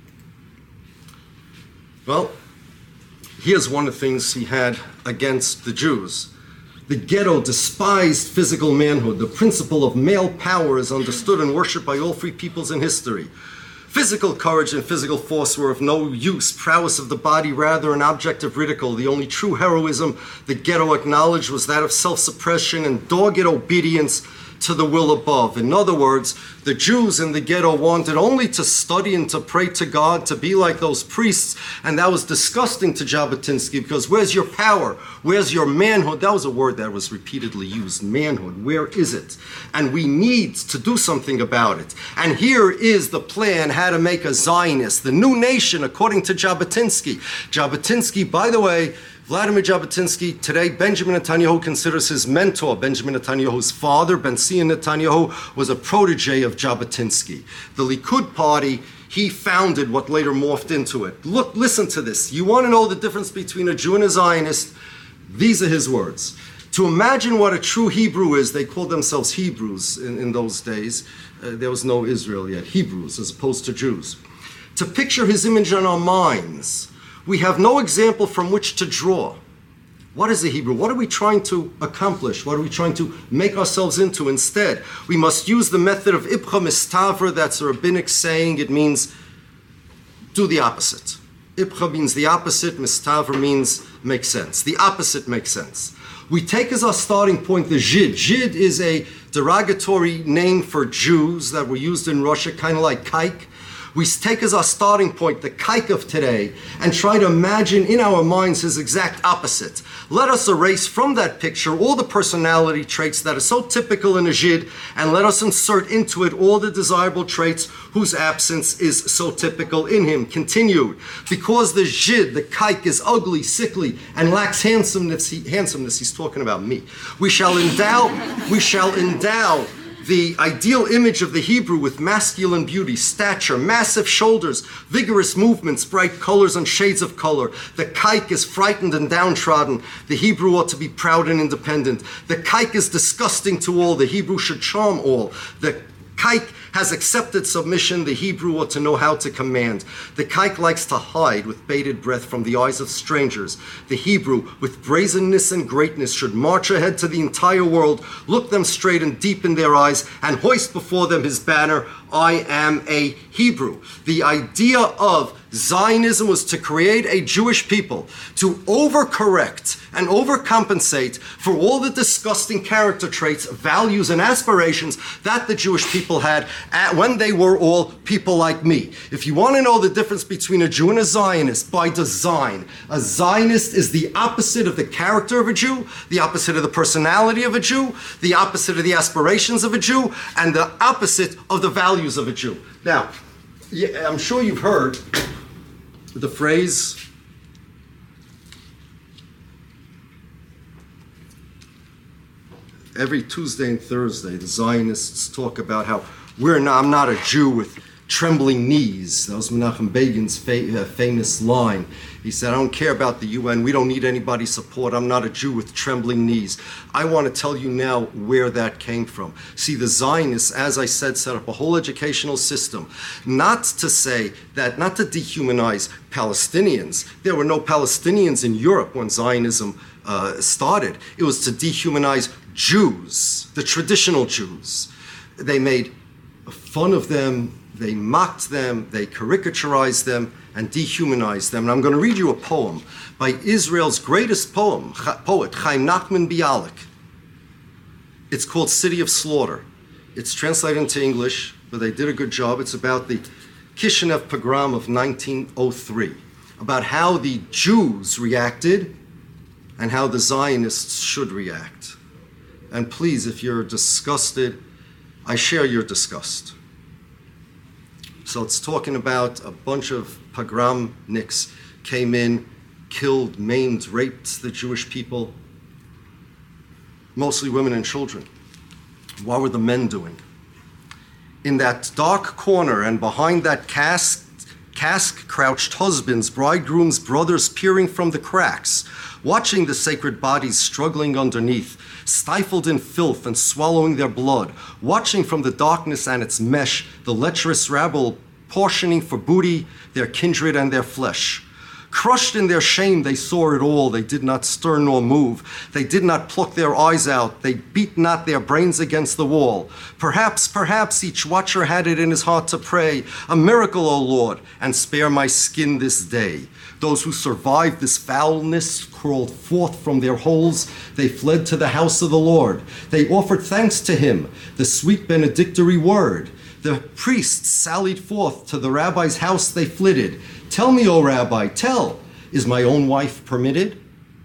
Well, here's one of the things he had against the Jews. The ghetto despised physical manhood. The principle of male power is understood and worshipped by all free peoples in history. Physical courage and physical force were of no use. Prowess of the body rather an object of ridicule. The only true heroism the ghetto acknowledged was that of self-suppression and dogged obedience to the will above. In other words, the Jews in the ghetto wanted only to study and to pray to God, to be like those priests, and that was disgusting to Jabotinsky, because where's your power? Where's your manhood? That was a word that was repeatedly used, manhood. Where is it? And we need to do something about it. And here is the plan how to make a Zionist, the new nation, according to Jabotinsky. Jabotinsky, by the way, Vladimir Jabotinsky, today Benjamin Netanyahu considers his mentor. Benjamin Netanyahu's father, Ben-Zion Netanyahu, was a protege of Jabotinsky. The Likud party, he founded what later morphed into it. Look, listen to this. You want to know the difference between a Jew and a Zionist? These are his words. To imagine what a true Hebrew is, they called themselves Hebrews in, in those days. Uh, there was no Israel yet. Hebrews as opposed to Jews. To picture his image in our minds, we have no example from which to draw. What is a Hebrew? What are we trying to accomplish? What are we trying to make ourselves into? Instead, we must use the method of Ipcha Mistavra. That's a rabbinic saying. It means do the opposite. Ipcha means the opposite. Mistavra means make sense. The opposite makes sense. We take as our starting point the Zhid. Zhid is a derogatory name for Jews that were used in Russia, kind of like kike. We take as our starting point the kike of today and try to imagine in our minds his exact opposite. Let us erase from that picture all the personality traits that are so typical in a Zhid, and let us insert into it all the desirable traits whose absence is so typical in him. Continued. Because the Zhid, the kike, is ugly, sickly, and lacks handsomeness, he, handsomeness, he's talking about me. We shall endow, we shall endow the ideal image of the Hebrew with masculine beauty, stature, massive shoulders, vigorous movements, bright colors and shades of color. The kike is frightened and downtrodden. The Hebrew ought to be proud and independent. The kike is disgusting to all. The Hebrew should charm all. The kike has accepted submission. The Hebrew ought to know how to command. The kike likes to hide with bated breath from the eyes of strangers. The Hebrew, with brazenness and greatness, should march ahead to the entire world, look them straight and deep in their eyes, and hoist before them his banner, I am a Hebrew. The idea of Zionism was to create a Jewish people, to overcorrect and overcompensate for all the disgusting character traits, values, and aspirations that the Jewish people had at, when they were all people like me. If you want to know the difference between a Jew and a Zionist, by design, a Zionist is the opposite of the character of a Jew, the opposite of the personality of a Jew, the opposite of the aspirations of a Jew, and the opposite of the values of a Jew. Now, yeah, I'm sure you've heard the phrase, every Tuesday and Thursday, the Zionists talk about how we're not, I'm not a Jew with trembling knees. That was Menachem Begin's fa- uh, famous line. He said, I don't care about the U N. We don't need anybody's support. I'm not a Jew with trembling knees. I want to tell you now where that came from. See, the Zionists, as I said, set up a whole educational system, not to say that, not to dehumanize Palestinians. There were no Palestinians in Europe when Zionism uh, started. It was to dehumanize Jews, the traditional Jews. They made fun of them, they mocked them, they caricaturized them, and dehumanized them. And I'm going to read you a poem by Israel's greatest poem, poet, Chaim Nachman Bialik. It's called City of Slaughter. It's translated into English, but they did a good job. It's about the Kishinev pogrom of nineteen oh three, about how the Jews reacted and how the Zionists should react. And please, if you're disgusted, I share your disgust. So it's talking about a bunch of pogromniks came in, killed, maimed, raped the Jewish people, mostly women and children. What were the men doing? In that dark corner and behind that cask, cask crouched husbands, bridegrooms, brothers peering from the cracks, watching the sacred bodies struggling underneath, stifled in filth and swallowing their blood, watching from the darkness and its mesh, the lecherous rabble portioning for booty their kindred and their flesh. Crushed in their shame, they saw it all. They did not stir nor move. They did not pluck their eyes out. They beat not their brains against the wall. Perhaps, perhaps each watcher had it in his heart to pray, a miracle, O Lord, and spare my skin this day. Those who survived this foulness crawled forth from their holes. They fled to the house of the Lord. They offered thanks to him, the sweet benedictory word. The priests sallied forth to the rabbi's house. They flitted. Tell me, O Rabbi, tell, is my own wife permitted?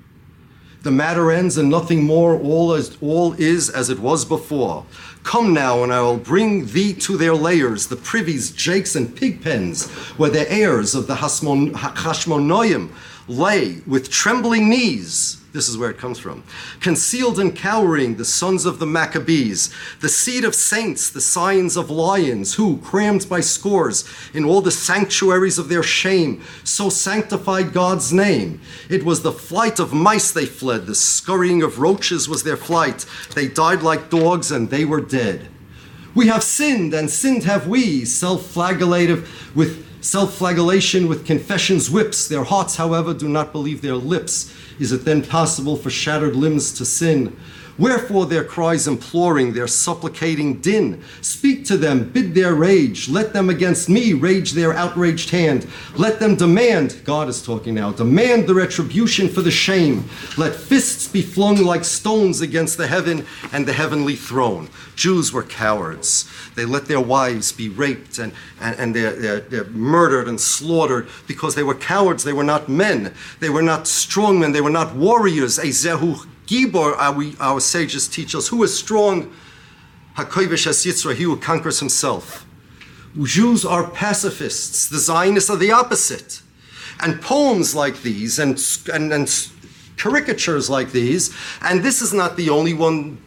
The matter ends and nothing more. All is, all is as it was before. Come now, and I will bring thee to their lairs, the privies, jakes, and pig pens, where the heirs of the Hasmon- Hashmonoim lay with trembling knees. This is where it comes from. Concealed and cowering, the sons of the Maccabees, the seed of saints, the scions of lions, who, crammed by scores in all the sanctuaries of their shame, so sanctified God's name. It was the flight of mice they fled, the scurrying of roaches was their flight. They died like dogs, and they were dead. We have sinned, and sinned have we, self-flagellative with self-flagellation with confession's whips. Their hearts, however, do not believe their lips. Is it then possible for shattered limbs to sin? Wherefore their cries imploring, their supplicating din? Speak to them, bid their rage. Let them against me rage their outraged hand. Let them demand, God is talking now, demand the retribution for the shame. Let fists be flung like stones against the heaven and the heavenly throne. Jews were cowards. They let their wives be raped and, and, and they're, they're, they're murdered and slaughtered because they were cowards. They were not men. They were not strong men. They were not warriors. Ezehu Gibor, our, our sages teach us, who is strong? HaKoivish HaSyitzra, he who conquers himself. Jews are pacifists. The Zionists are the opposite. And poems like these and, and, and caricatures like these, and this is not the only one,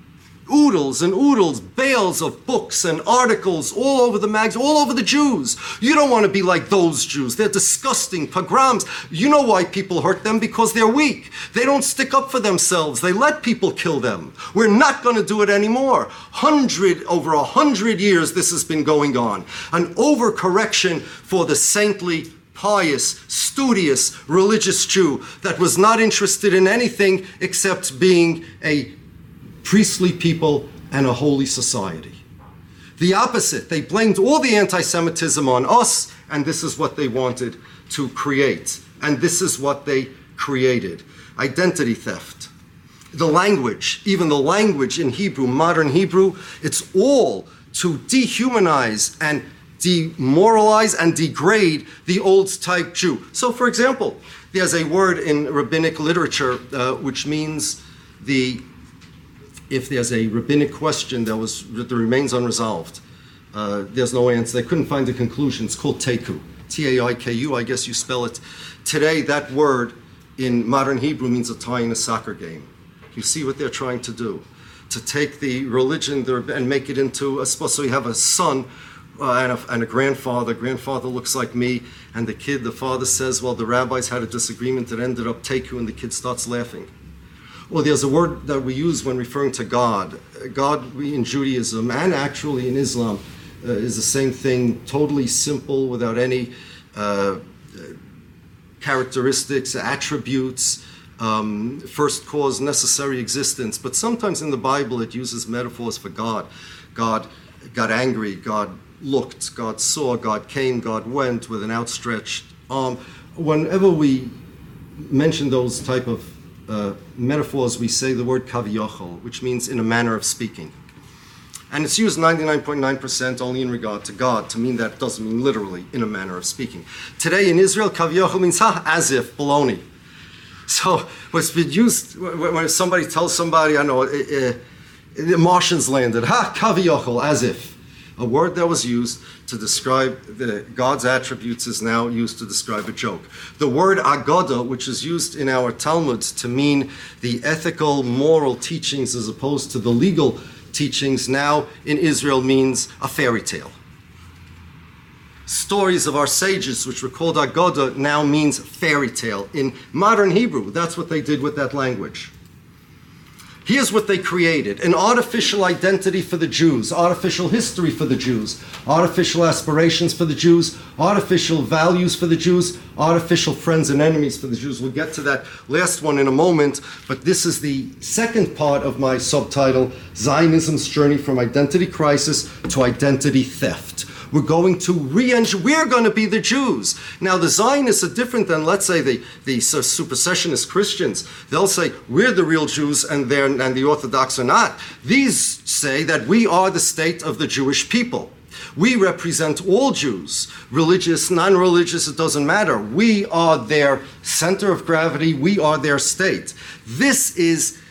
oodles and oodles, bales of books and articles all over the mags, all over the Jews. You don't want to be like those Jews. They're disgusting, pogroms. You know why people hurt them? Because they're weak. They don't stick up for themselves. They let people kill them. We're not going to do it anymore. Hundred, over a hundred years this has been going on. An overcorrection for the saintly, pious, studious, religious Jew that was not interested in anything except being a priestly people and a holy society. The opposite, they blamed all the anti-Semitism on us, and this is what they wanted to create. And this is what they created. Identity theft. The language, even the language in Hebrew, modern Hebrew, it's all to dehumanize and demoralize and degrade the old type Jew. So for example, there's a word in rabbinic literature uh, which means the if there's a rabbinic question that was that remains unresolved, uh, there's no answer. They couldn't find a conclusion. It's called teiku, T A I K U. I guess you spell it. Today, that word in modern Hebrew means a tie in a soccer game. You see what they're trying to do, to take the religion and make it into a. So you have a son uh, and, a, and a grandfather. Grandfather looks like me, and the kid. The father says, "Well, the rabbis had a disagreement that ended up teiku," and the kid starts laughing. Well, there's a word that we use when referring to God. God in Judaism and actually in Islam uh, is the same thing, totally simple, without any uh, characteristics, attributes, um, first cause, necessary existence. But sometimes in the Bible it uses metaphors for God. God got angry, God looked, God saw, God came, God went with an outstretched arm. Whenever we mention those type of Uh, metaphors, we say the word kaviyachol, which means in a manner of speaking. And it's used ninety-nine point nine percent only in regard to God, to mean that it doesn't mean literally in a manner of speaking. Today in Israel, kaviyachol means ha, as if, baloney. So what's been used, when somebody tells somebody, I know, uh, uh, the Martians landed, ha, kaviyachol, as if. A word that was used to describe the, God's attributes is now used to describe a joke. The word agoda, which is used in our Talmud to mean the ethical, moral teachings as opposed to the legal teachings, now in Israel means a fairy tale. Stories of our sages, which were called agoda, now means fairy tale. In modern Hebrew, that's what they did with that language. Here's what they created: an artificial identity for the Jews, artificial history for the Jews, artificial aspirations for the Jews, artificial values for the Jews, artificial friends and enemies for the Jews. We'll get to that last one in a moment, but this is the second part of my subtitle, Zionism's Journey from Identity Crisis to Identity Theft. We're going to re-engineer, we're going to be the Jews. Now, the Zionists are different than, let's say, the, the supersessionist Christians. They'll say, we're the real Jews and, they're, and the Orthodox are not. These say that we are the state of the Jewish people. We represent all Jews, religious, non-religious, it doesn't matter. We are their center of gravity. We are their state. This is,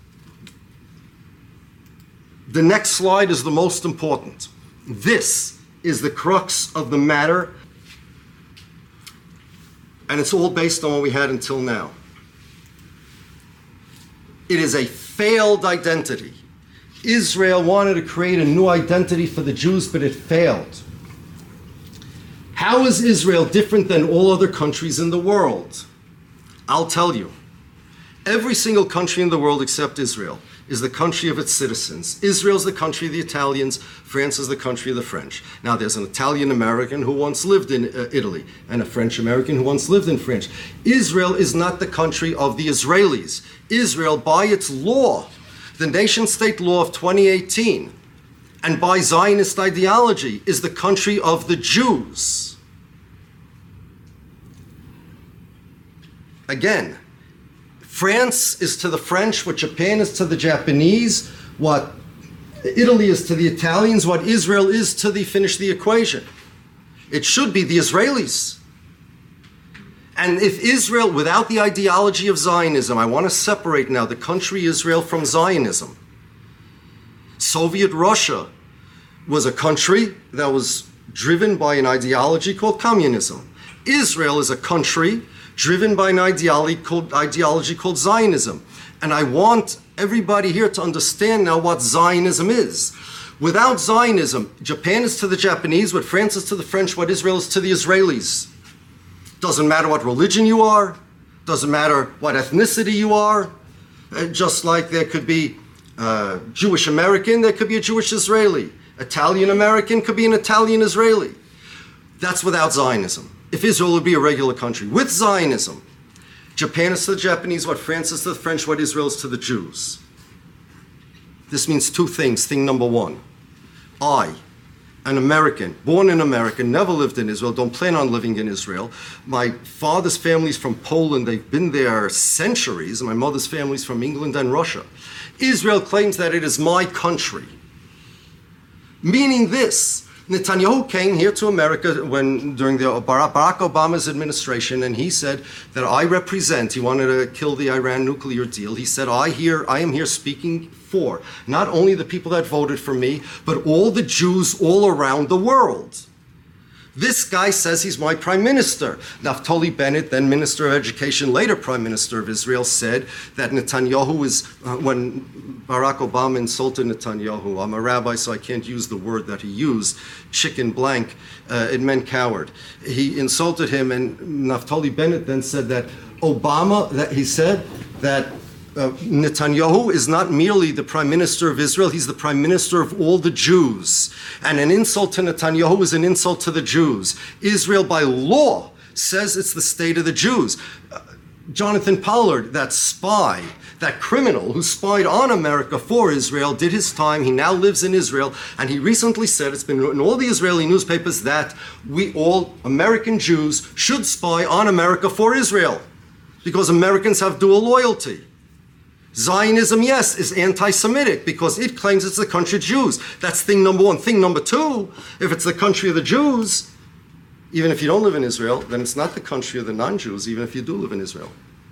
the next slide is the most important. This is the crux of the matter, and it's all based on what we had until now. It is a failed identity. Israel wanted to create a new identity for the Jews, but it failed. How is Israel different than all other countries in the world? I'll tell you. Every single country in the world except Israel is the country of its citizens. Israel's the country of the Italians. France is the country of the French. Now, there's an Italian-American who once lived in uh, Italy and a French-American who once lived in France. Israel is not the country of the Israelis. Israel, by its law, the nation-state law of twenty eighteen, and by Zionist ideology, is the country of the Jews. Again, France is to the French what Japan is to the Japanese, what Italy is to the Italians, what Israel is to the, finish the equation. It should be the Israelis. And if Israel, without the ideology of Zionism, I want to separate now the country Israel from Zionism. Soviet Russia was a country that was driven by an ideology called communism. Israel is a country driven by an ideology called, ideology called Zionism. And I want everybody here to understand now what Zionism is. Without Zionism, Japan is to the Japanese, what France is to the French, what Israel is to the Israelis. Doesn't matter what religion you are, doesn't matter what ethnicity you are, uh, just like there could be uh, Jewish American, there could be a Jewish Israeli. Italian American could be an Italian Israeli. That's without Zionism. If Israel would be a regular country. With Zionism, Japan is to the Japanese what France is to the French, what Israel is to the Jews. This means two things. Thing number one, I, an American, born in America, never lived in Israel, don't plan on living in Israel. My father's family's from Poland, they've been there centuries, and my mother's family's from England and Russia. Israel claims that it is my country. Meaning this, Netanyahu came here to America when during the Barack Obama's administration, and he said that I represent, he wanted to kill the Iran nuclear deal. He said, I here, I am here speaking for not only the people that voted for me, but all the Jews all around the world. This guy says he's my prime minister. Naftali Bennett, then Minister of Education, later Prime Minister of Israel, said that Netanyahu is, uh, when Barack Obama insulted Netanyahu, I'm a rabbi, so I can't use the word that he used, chicken blank, uh, it meant coward. He insulted him, and Naftali Bennett then said that Obama, that he said that Uh, Netanyahu is not merely the prime minister of Israel, he's the prime minister of all the Jews. And an insult to Netanyahu is an insult to the Jews. Israel, by law, says it's the state of the Jews. Uh, Jonathan Pollard, that spy, that criminal who spied on America for Israel, did his time. He now lives in Israel. And he recently said, it's been in all the Israeli newspapers, that we all, American Jews, should spy on America for Israel. Because Americans have dual loyalty. Zionism, yes, is anti-Semitic because it claims it's the country of Jews. That's thing number one. Thing number two, if it's the country of the Jews, even if you don't live in Israel, then it's not the country of the non-Jews, even if you do live in Israel.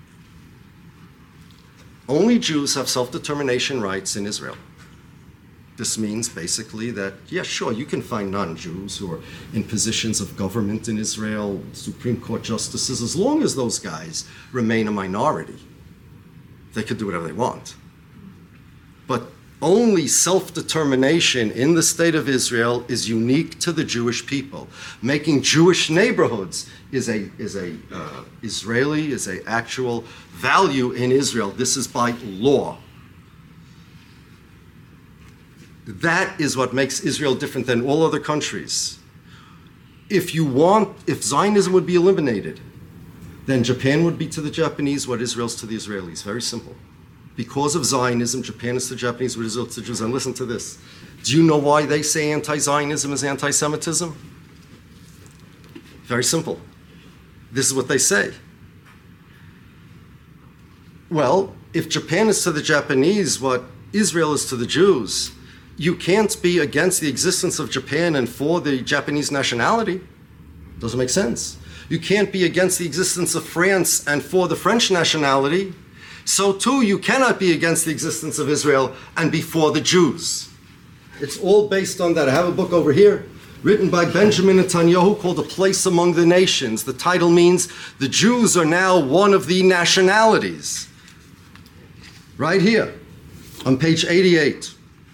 Only Jews have self-determination rights in Israel. This means basically that, yeah, sure, you can find non-Jews who are in positions of government in Israel, Supreme Court justices, as long as those guys remain a minority. They could do whatever they want. But only self-determination in the state of Israel is unique to the Jewish people. Making Jewish neighborhoods is a is a uh, Israeli, is a actual value in Israel. This is by law. That is what makes Israel different than all other countries. If you want, if Zionism would be eliminated, then Japan would be to the Japanese what Israel's to the Israelis. Very simple. Because of Zionism, Japan is to the Japanese what Israel is to the Jews. And listen to this. Do you know why they say anti-Zionism is anti-Semitism? Very simple. This is what they say. Well, if Japan is to the Japanese what Israel is to the Jews, you can't be against the existence of Japan and for the Japanese nationality. Doesn't make sense. You can't be against the existence of France and for the French nationality. So too, you cannot be against the existence of Israel and be for the Jews. It's all based on that. I have a book over here written by Benjamin Netanyahu called A Place Among the Nations. The title means the Jews are now one of the nationalities. Right here on page eighty-eight.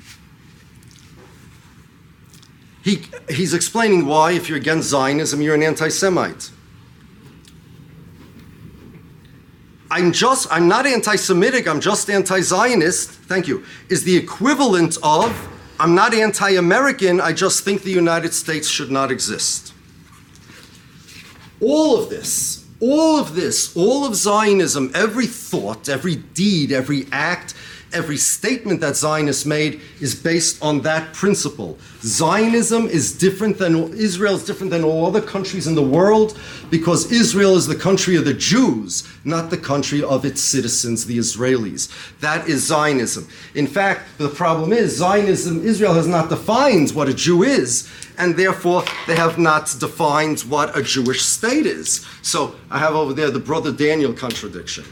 He, he's explaining why, if you're against Zionism, you're an anti-Semite. I'm just, I'm not anti-Semitic, I'm just anti-Zionist, thank you, is the equivalent of, I'm not anti-American, I just think the United States should not exist. All of this, all of this, all of Zionism, every thought, every deed, every act, every statement that Zionists made is based on that principle. Zionism is different than, Israel is different than all other countries in the world because Israel is the country of the Jews, not the country of its citizens, the Israelis. That is Zionism. In fact, the problem is Zionism, Israel has not defined what a Jew is, and therefore they have not defined what a Jewish state is. So I have over there the Brother Daniel contradiction.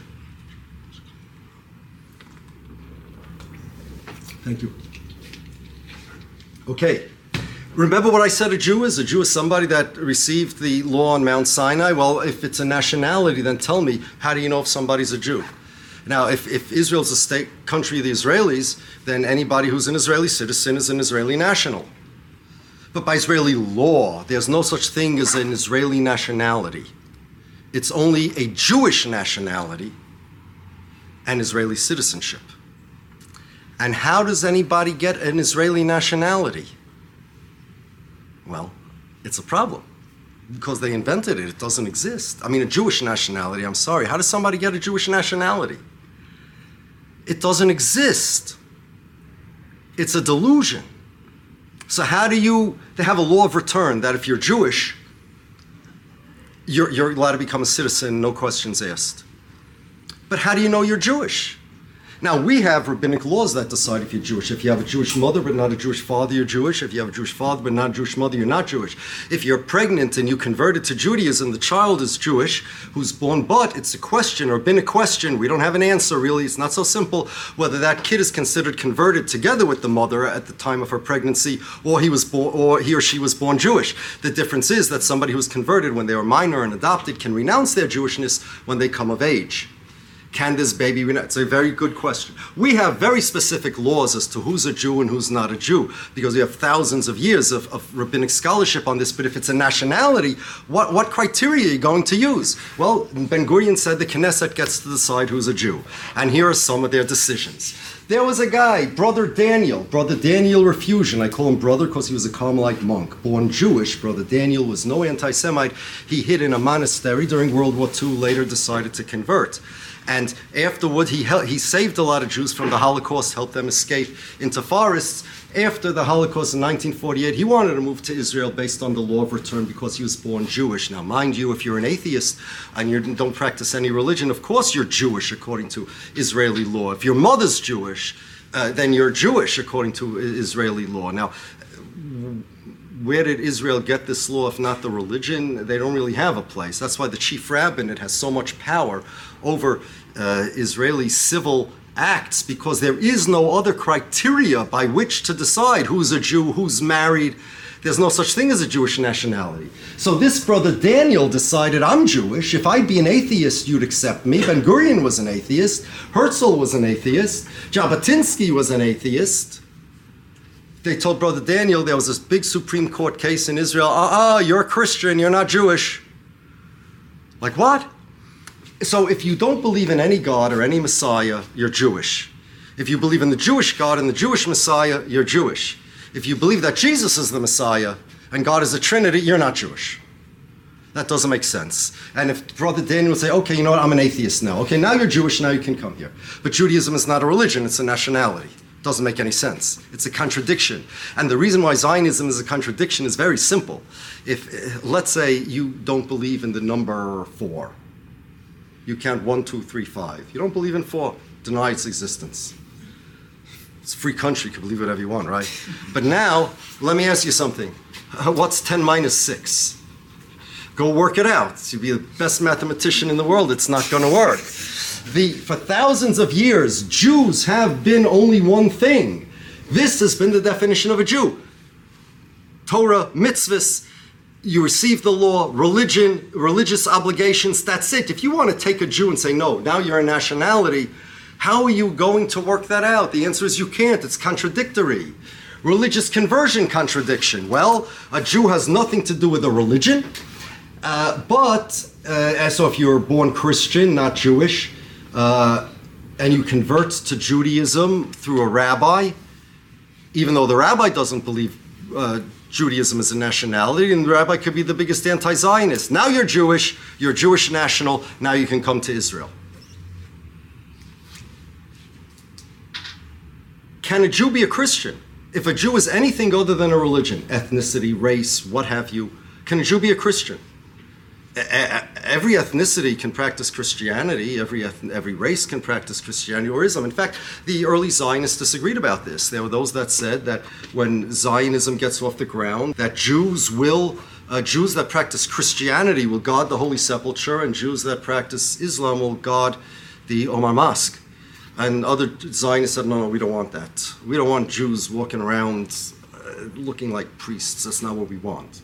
Thank you. Okay. Remember what I said a Jew is? A Jew is somebody that received the law on Mount Sinai. Well, if it's a nationality, then tell me, how do you know if somebody's a Jew? Now, if, if Israel's a state country of the Israelis, then anybody who's an Israeli citizen is an Israeli national. But by Israeli law, there's no such thing as an Israeli nationality. It's only a Jewish nationality and Israeli citizenship. And how does anybody get an Israeli nationality? Well, it's a problem because they invented it. It doesn't exist. I mean, a Jewish nationality, I'm sorry. How does somebody get a Jewish nationality? It doesn't exist. It's a delusion. So how do you, they have a law of return that if you're Jewish, you're, you're allowed to become a citizen, no questions asked. But how do you know you're Jewish? Now, we have rabbinic laws that decide if you're Jewish. If you have a Jewish mother but not a Jewish father, you're Jewish. If you have a Jewish father but not a Jewish mother, you're not Jewish. If you're pregnant and you converted to Judaism, the child is Jewish, who's born, but it's a question, or been a question, we don't have an answer really, it's not so simple, whether that kid is considered converted together with the mother at the time of her pregnancy, or he was born, or he or she was born Jewish. The difference is that somebody who's converted when they were minor and adopted can renounce their Jewishness when they come of age. Can this baby be? It's a very good question. We have very specific laws as to who's a Jew and who's not a Jew, because we have thousands of years of, of rabbinic scholarship on this. But if it's a nationality, what, what criteria are you going to use? Well, Ben Gurion said the Knesset gets to decide who's a Jew. And here are some of their decisions. There was a guy, Brother Daniel, Brother Daniel Refusion. I call him brother because he was a Carmelite monk. Born Jewish, Brother Daniel was no anti-Semite. He hid in a monastery during World War Two, later decided to convert. And afterward, he, hel- he saved a lot of Jews from the Holocaust, helped them escape into forests. After the Holocaust in nineteen forty-eight, he wanted to move to Israel based on the law of return because he was born Jewish. Now, mind you, if you're an atheist and you don't practice any religion, of course you're Jewish according to Israeli law. If your mother's Jewish, uh, then you're Jewish according to Israeli law. Now, where did Israel get this law if not the religion? They don't really have a place. That's why the chief rabbinate has so much power over uh, Israeli civil acts, because there is no other criteria by which to decide who's a Jew, who's married. There's no such thing as a Jewish nationality. So this Brother Daniel decided, I'm Jewish. If I'd be an atheist, you'd accept me. Ben Gurion was an atheist. Herzl was an atheist. Jabotinsky was an atheist. They told Brother Daniel there was this big Supreme Court case in Israel. Uh-uh, you're a Christian, you're not Jewish. Like what? So if you don't believe in any God or any Messiah, you're Jewish. If you believe in the Jewish God and the Jewish Messiah, you're Jewish. If you believe that Jesus is the Messiah and God is a Trinity, you're not Jewish. That doesn't make sense. And if Brother Daniel would say, okay, you know what, I'm an atheist now. Okay, now you're Jewish, now you can come here. But Judaism is not a religion, it's a nationality. It doesn't make any sense. It's a contradiction. And the reason why Zionism is a contradiction is very simple. If, let's say you don't believe in the number four. You count one, two, three, five. You don't believe in four, deny its existence. It's a free country, you can believe whatever you want, right? But now, let me ask you something. What's ten minus six? Go work it out. You'll be the best mathematician in the world. It's not going to work. The, for thousands of years, Jews have been only one thing. This has been the definition of a Jew. Torah, mitzvahs, you receive the law, religion, religious obligations, that's it. If you want to take a Jew and say, no, now you're a nationality, how are you going to work that out? The answer is you can't. It's contradictory. Religious conversion contradiction. Well, a Jew has nothing to do with a religion. Uh, but, uh, so if you're born Christian, not Jewish, uh, and you convert to Judaism through a rabbi, even though the rabbi doesn't believe uh, Judaism is a nationality, and the rabbi could be the biggest anti-Zionist. Now you're Jewish, you're a Jewish national, now you can come to Israel. Can a Jew be a Christian? If a Jew is anything other than a religion, ethnicity, race, what have you, can a Jew be a Christian? Every ethnicity can practice Christianity, every eth- every race can practice Christianity or Islam. In fact, the early Zionists disagreed about this. There were those that said that when Zionism gets off the ground, that Jews will, uh, Jews that practice Christianity will guard the Holy Sepulchre, and Jews that practice Islam will guard the Omar Mosque. And other Zionists said, no, no, we don't want that. We don't want Jews walking around uh, looking like priests. That's not what we want.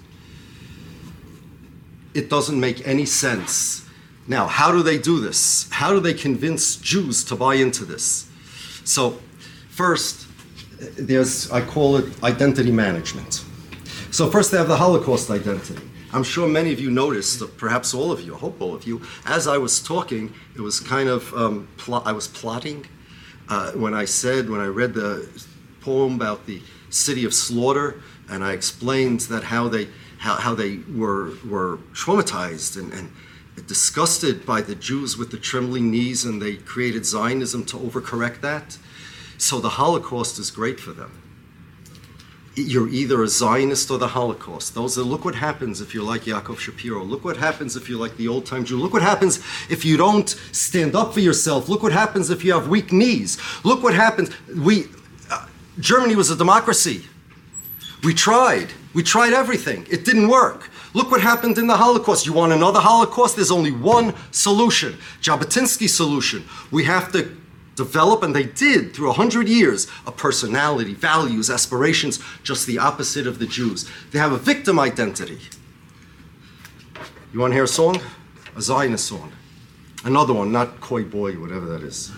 It doesn't make any sense. Now, how do they do this? How do they convince Jews to buy into this? So, first, there's, I call it identity management. So first they have the Holocaust identity. I'm sure many of you noticed, perhaps all of you, I hope all of you, as I was talking, it was kind of, um, pl- I was plotting uh, when I said, when I read the poem about the city of slaughter, and I explained that how they how, how they were were traumatized and, and disgusted by the Jews with the trembling knees, and they created Zionism to overcorrect that. So the Holocaust is great for them. You're either a Zionist or the Holocaust. Those are, look what happens if you're like Yaakov Shapiro. Look what happens if you're like the old-time Jew. Look what happens if you don't stand up for yourself. Look what happens if you have weak knees. Look what happens. We, uh, Germany was a democracy. We tried. We tried everything. It didn't work. Look what happened in the Holocaust. You want another Holocaust? There's only one solution. Jabotinsky's solution. We have to develop, and they did through a hundred years, a personality, values, aspirations, just the opposite of the Jews. They have a victim identity. You want to hear a song? A Zionist song. Another one, not Koi Boy, whatever that is.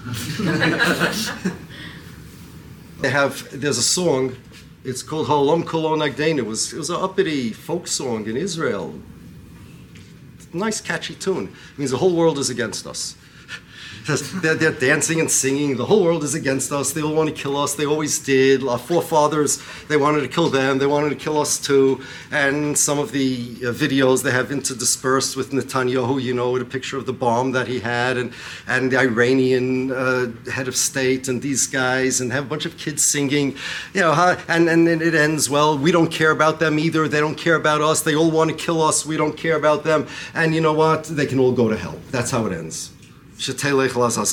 They have, there's a song, it's called Ha'olam Kulo Nagdeinu. It was, it was an uppity folk song in Israel. Nice, catchy tune. It means the whole world is against us. They're, they're dancing and singing. The whole world is against us. They all want to kill us. They always did. Our forefathers, they wanted to kill them. They wanted to kill us too. And some of the uh, videos they have interdispersed with Netanyahu, you know, with a picture of the bomb that he had, and, and the Iranian uh, head of state, and these guys, and have a bunch of kids singing. You know, huh? and, and and it ends, well, we don't care about them either. They don't care about us. They all want to kill us. We don't care about them. And you know what? They can all go to hell. That's how it ends. Shetelech Lazazah.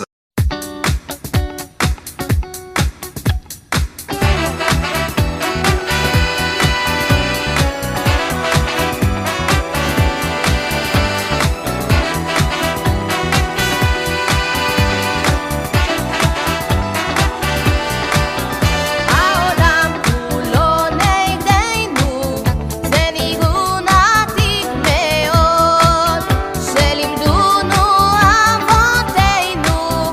שלימדונו אבותינו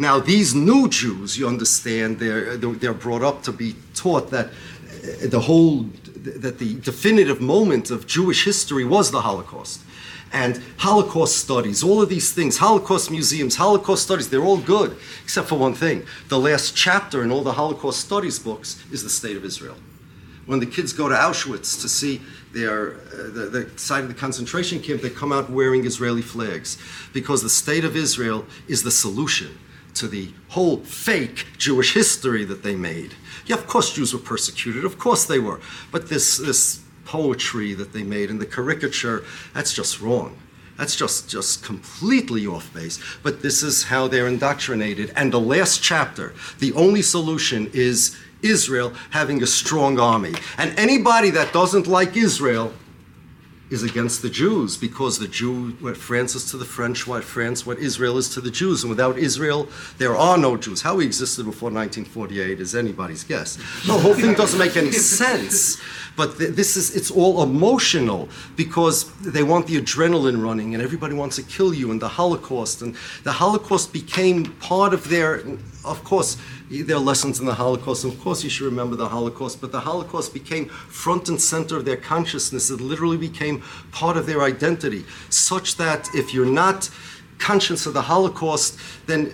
Now, these new Jews, you understand, they're, they're brought up to be taught that the whole, that the definitive moment of Jewish history was the Holocaust. And Holocaust studies, all of these things, Holocaust museums, Holocaust studies, they're all good, except for one thing. The last chapter in all the Holocaust studies books is the state of Israel. When the kids go to Auschwitz to see their, uh, the, the site of the concentration camp, they come out wearing Israeli flags, because the state of Israel is the solution to the whole fake Jewish history that they made. Yeah, of course Jews were persecuted, of course they were, but this, this poetry that they made and the caricature, that's just wrong. That's just, just completely off base. But this is how they're indoctrinated. And the last chapter, the only solution is Israel having a strong army. And anybody that doesn't like Israel is against the Jews, because the Jew, what France is to the French, what France, what Israel is to the Jews. And without Israel, there are no Jews. How we existed before nineteen forty-eight is anybody's guess. No, the whole thing doesn't make any sense. But th- this is, it's all emotional, because they want the adrenaline running and everybody wants to kill you, and the Holocaust. And the Holocaust became part of their, of course, there are lessons in the Holocaust. Of course, you should remember the Holocaust, but the Holocaust became front and center of their consciousness. It literally became part of their identity, such that if you're not conscious of the Holocaust, then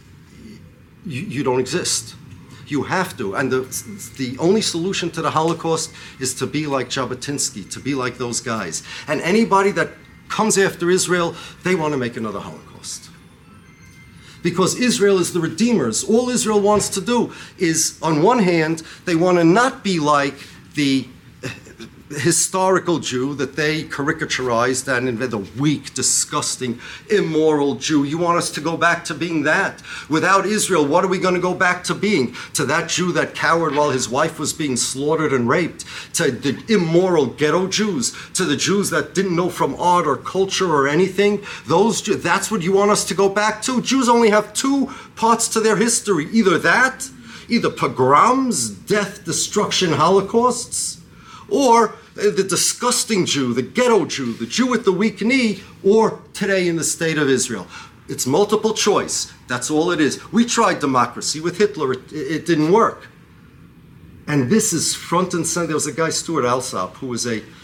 you, you don't exist. You have to. And the, the only solution to the Holocaust is to be like Jabotinsky, to be like those guys. And anybody that comes after Israel, they want to make another Holocaust. Because Israel is the redeemers. All Israel wants to do is, on one hand, they want to not be like the historical Jew that they caricaturized and invented, the weak, disgusting, immoral Jew. You want us to go back to being that. Without Israel, what are we going to go back to being? To that Jew that cowered while his wife was being slaughtered and raped? To the immoral ghetto Jews? To the Jews that didn't know from art or culture or anything? Those Jews, that's what you want us to go back to? Jews only have two parts to their history. Either that, either pogroms, death, destruction, holocausts, or the disgusting Jew, the ghetto Jew, the Jew with the weak knee, or today in the state of Israel. It's multiple choice. That's all it is. We tried democracy with Hitler. It, it didn't work. And this is front and center. There was a guy, Stuart Alsop, who was a,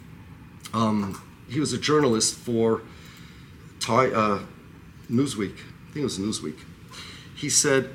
um, he was a journalist for Thai, uh, Newsweek. I think it was Newsweek. He said,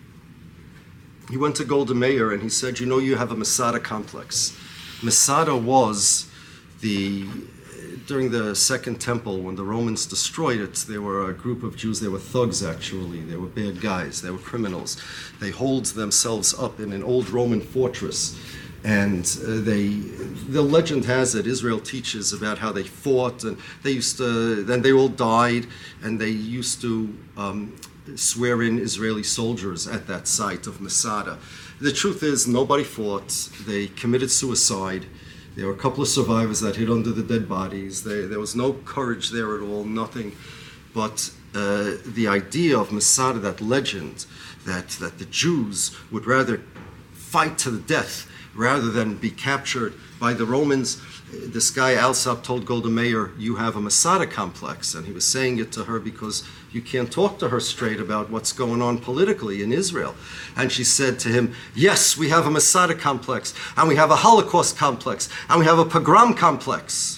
he went to Golda Meir and he said, you know, you have a Masada complex. Masada was the, during the Second Temple, when the Romans destroyed it, there were a group of Jews, they were thugs actually, they were bad guys, they were criminals. They holed themselves up in an old Roman fortress, and uh, they, the legend has it, Israel teaches about how they fought, and they used to, then they all died, and they used to um, swear in Israeli soldiers at that site of Masada. The truth is, nobody fought. They committed suicide. There were a couple of survivors that hid under the dead bodies. They, there was no courage there at all, nothing. But uh, the idea of Masada, that legend, that, that the Jews would rather fight to the death rather than be captured by the Romans. This guy, Alsop, told Golda Meir, you have a Masada complex. And he was saying it to her because you can't talk to her straight about what's going on politically in Israel. And she said to him, yes, we have a Masada complex, and we have a Holocaust complex, and we have a pogrom complex.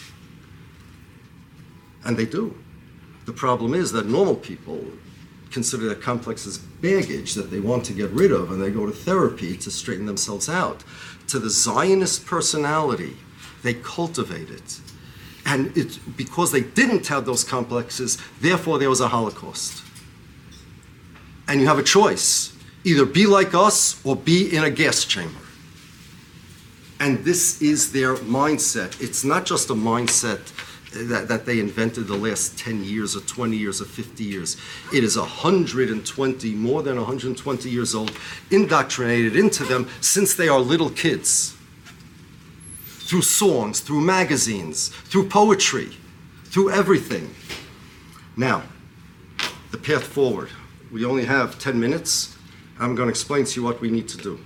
And they do. The problem is that normal people consider that complex as baggage that they want to get rid of, and they go to therapy to straighten themselves out. To the Zionist personality, they cultivate it. And it, because they didn't have those complexes, therefore there was a Holocaust. And you have a choice. Either be like us or be in a gas chamber. And this is their mindset. It's not just a mindset that, that they invented the last ten years or twenty years or fifty years. It is one hundred twenty, more than one hundred twenty years old, indoctrinated into them since they are little kids. Through songs, through magazines, through poetry, through everything. Now, the path forward. We only have ten minutes. I'm going to explain to you what we need to do.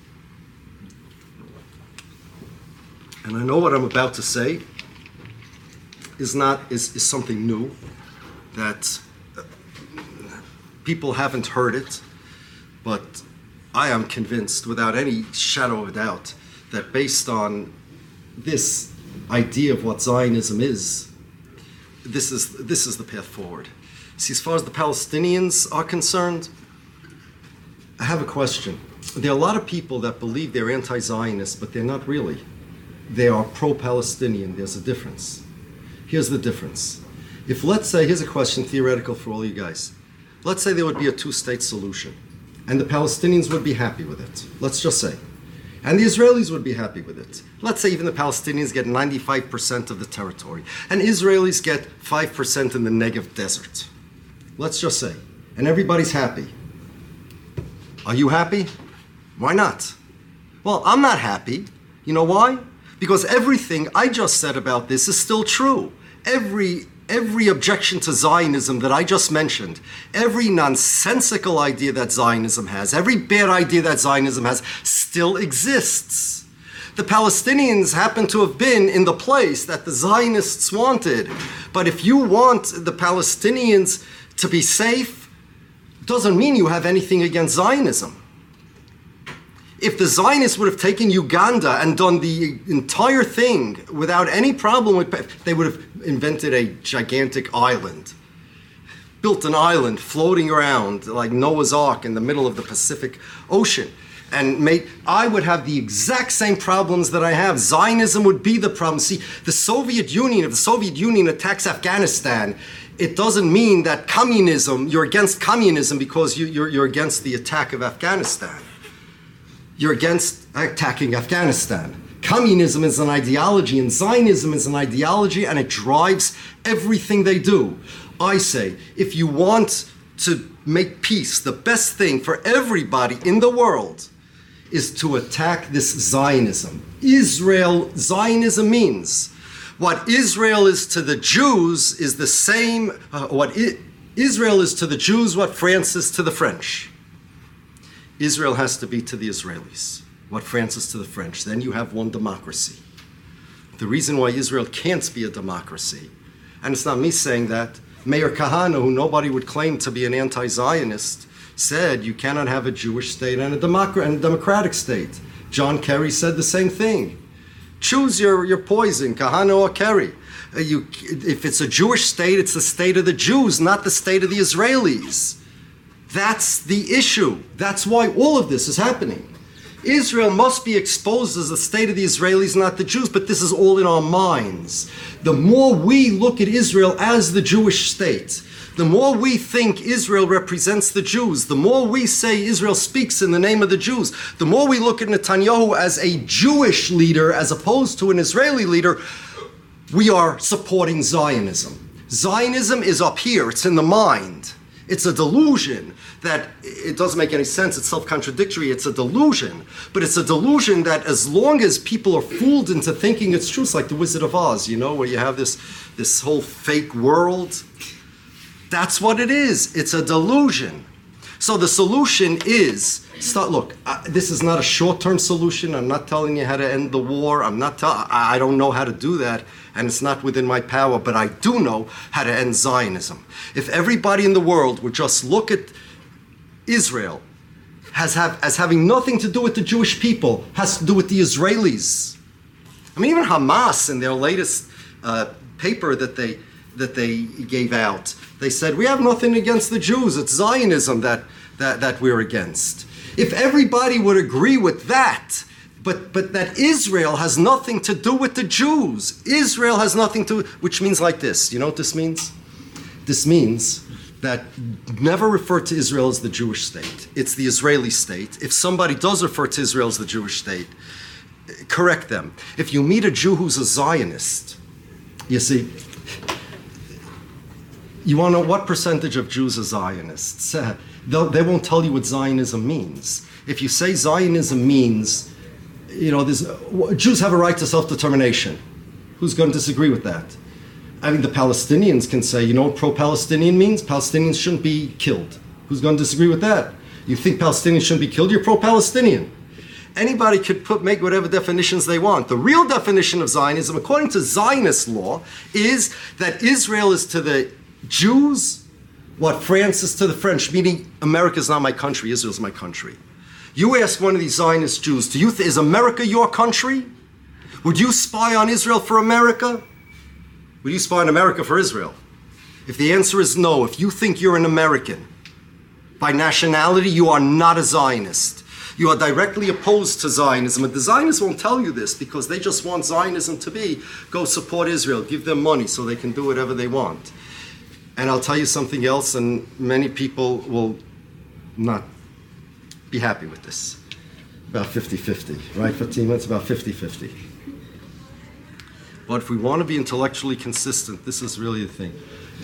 And I know what I'm about to say is not is, is something new that people haven't heard it, but I am convinced without any shadow of a doubt that based on this idea of what Zionism is, this is this is the path forward. See, as far as the Palestinians are concerned, I have a question. There are a lot of people that believe they're anti-Zionist, but they're not really. They are pro-Palestinian. There's a difference. Here's the difference. If, let's say, here's a question, theoretical for all you guys. Let's say there would be a two-state solution, and the Palestinians would be happy with it. Let's just say. And the Israelis would be happy with it. Let's say even the Palestinians get ninety-five percent of the territory, and Israelis get five percent in the Negev desert. Let's just say. And everybody's happy. Are you happy? Why not? Well, I'm not happy. You know why? Because everything I just said about this is still true. Every every objection to Zionism that I just mentioned, every nonsensical idea that Zionism has, every bad idea that Zionism has, still exists. The Palestinians happen to have been in the place that the Zionists wanted. But if you want the Palestinians to be safe, doesn't mean you have anything against Zionism. If the Zionists would have taken Uganda and done the entire thing without any problem with, they would have invented a gigantic island, built an island floating around like Noah's Ark in the middle of the Pacific Ocean, and made, I would have the exact same problems that I have. Zionism would be the problem. See, the Soviet Union, if the Soviet Union attacks Afghanistan, it doesn't mean that communism, you're against communism because you, you're, you're against the attack of Afghanistan. You're against attacking Afghanistan. Communism is an ideology and Zionism is an ideology, and it drives everything they do. I say, if you want to make peace, the best thing for everybody in the world is to attack this Zionism. Israel, Zionism means what Israel is to the Jews is the same, uh, what I- Israel is to the Jews, what France is to the French. Israel has to be to the Israelis what France is to the French. Then you have one democracy. The reason why Israel can't be a democracy, and it's not me saying that, Mayor Kahane, who nobody would claim to be an anti-Zionist, said you cannot have a Jewish state and a, democ- and a democratic state. John Kerry said the same thing. Choose your, your poison, Kahane or Kerry. Uh, you, if it's a Jewish state, it's the state of the Jews, not the state of the Israelis. That's the issue. That's why all of this is happening. Israel must be exposed as the state of the Israelis, not the Jews, but this is all in our minds. The more we look at Israel as the Jewish state, the more we think Israel represents the Jews, the more we say Israel speaks in the name of the Jews, the more we look at Netanyahu as a Jewish leader as opposed to an Israeli leader, we are supporting Zionism. Zionism is up here, it's in the mind. It's a delusion that it doesn't make any sense. It's self-contradictory. It's a delusion. But it's a delusion that as long as people are fooled into thinking it's true, it's like the Wizard of Oz, you know, where you have this, this whole fake world. That's what it is. It's a delusion. So the solution is, start, look, uh, this is not a short-term solution. I'm not telling you how to end the war. I'm not tell, I, I don't know how to do that. And it's not within my power, but I do know how to end Zionism. If everybody in the world would just look at Israel as, have, as having nothing to do with the Jewish people, has to do with the Israelis. I mean, even Hamas in their latest uh, paper that they, that they gave out, they said, we have nothing against the Jews. It's Zionism that, that, that we're against. If everybody would agree with that, But, but that Israel has nothing to do with the Jews. Israel has nothing to, which means like this. You know what this means? This means that never refer to Israel as the Jewish state. It's the Israeli state. If somebody does refer to Israel as the Jewish state, correct them. If you meet a Jew who's a Zionist, you see, you want to know what percentage of Jews are Zionists? They won't tell you what Zionism means. If you say Zionism means, you know, there's, Jews have a right to self-determination. Who's going to disagree with that? I mean, the Palestinians can say, you know what pro-Palestinian means? Palestinians shouldn't be killed. Who's going to disagree with that? You think Palestinians shouldn't be killed? You're pro-Palestinian. Anybody could put, make whatever definitions they want. The real definition of Zionism, according to Zionist law, is that Israel is to the Jews what France is to the French, meaning America is not my country, Israel is my country. You ask one of these Zionist Jews, do you th- is America your country? Would you spy on Israel for America? Would you spy on America for Israel? If the answer is no, if you think you're an American, by nationality, you are not a Zionist. You are directly opposed to Zionism. And the Zionists won't tell you this because they just want Zionism to be, go support Israel, give them money so they can do whatever they want. And I'll tell you something else, and many people will not be happy with this. About fifty-fifty, right? fifteen minutes, about fifty-fifty. But if we want to be intellectually consistent, this is really the thing.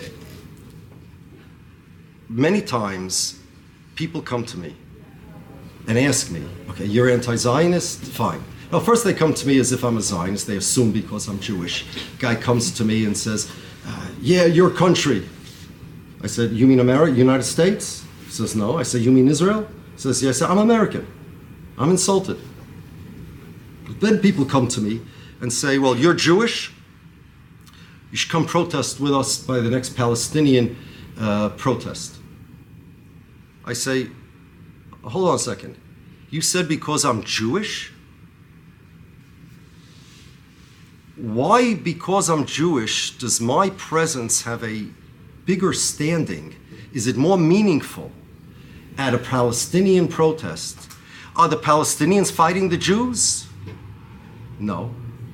Many times, people come to me and ask me, okay, you're anti-Zionist? Fine. Now, first they come to me as if I'm a Zionist. They assume because I'm Jewish. Guy comes to me and says, uh, yeah, your country. I said, you mean America, United States? He says, no. I said, you mean Israel? He says, yes. I said, I'm American. I'm insulted. But then people come to me and say, well, you're Jewish? You should come protest with us by the next Palestinian uh, protest. I say, hold on a second. You said because I'm Jewish? Why, because I'm Jewish, does my presence have a bigger standing? Is it more meaningful at a Palestinian protest? Are the Palestinians fighting the Jews? No.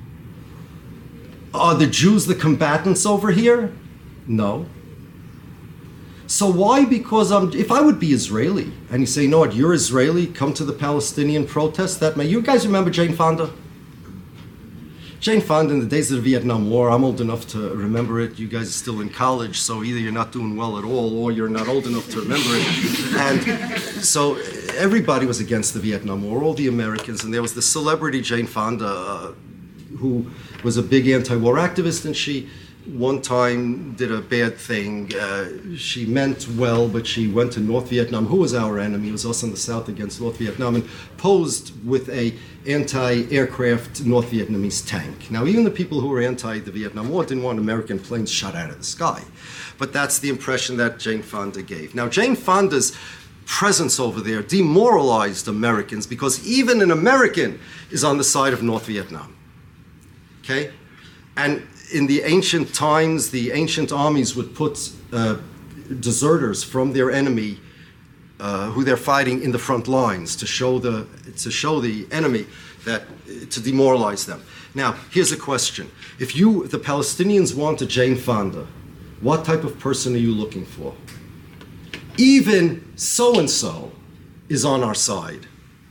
Are the Jews the combatants over here? No. So why, because I'm, if I would be Israeli, and you say, you know what, you're Israeli, come to the Palestinian protest, that may, you guys remember Jane Fonda? Jane Fonda in the days of the Vietnam War, I'm old enough to remember it, you guys are still in college, so either you're not doing well at all, or you're not old enough to remember it. And so everybody was against the Vietnam War, all the Americans, and there was the celebrity Jane Fonda, uh, who was a big anti-war activist, and she one time did a bad thing. Uh, she meant well, but she went to North Vietnam, who was our enemy. It was us in the South against North Vietnam, and posed with a anti-aircraft North Vietnamese tank. Now, even the people who were anti the Vietnam War didn't want American planes shot out of the sky. But that's the impression that Jane Fonda gave. Now, Jane Fonda's presence over there demoralized Americans because even an American is on the side of North Vietnam. Okay? And in the ancient times, the ancient armies would put uh, deserters from their enemy, uh, who they're fighting, in the front lines to show the to show the enemy that to demoralize them. Now, here's a question: if you, the Palestinians, want a Jane Fonda, what type of person are you looking for? Even so and so is on our side.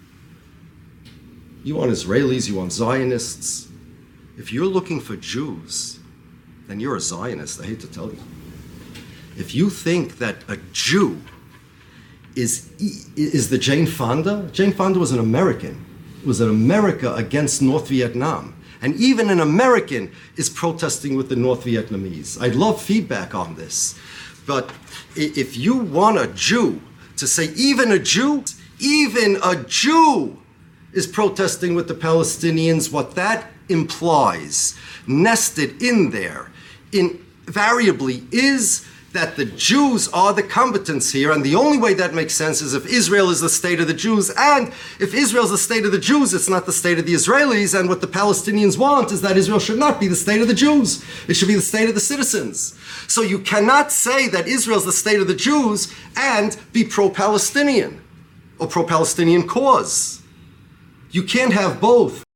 You want Israelis, you want Zionists. If you're looking for Jews, then you're a Zionist, I hate to tell you. If you think that a Jew is, is the Jane Fonda, Jane Fonda was an American. It was an America against North Vietnam. And even an American is protesting with the North Vietnamese. I'd love feedback on this. But if you want a Jew to say even a Jew, even a Jew is protesting with the Palestinians, what that implies, nested in there, invariably, is that the Jews are the combatants here, and the only way that makes sense is if Israel is the state of the Jews, and if Israel is the state of the Jews, it's not the state of the Israelis, and what the Palestinians want is that Israel should not be the state of the Jews. It should be the state of the citizens. So you cannot say that Israel is the state of the Jews and be pro-Palestinian or pro-Palestinian cause. You can't have both.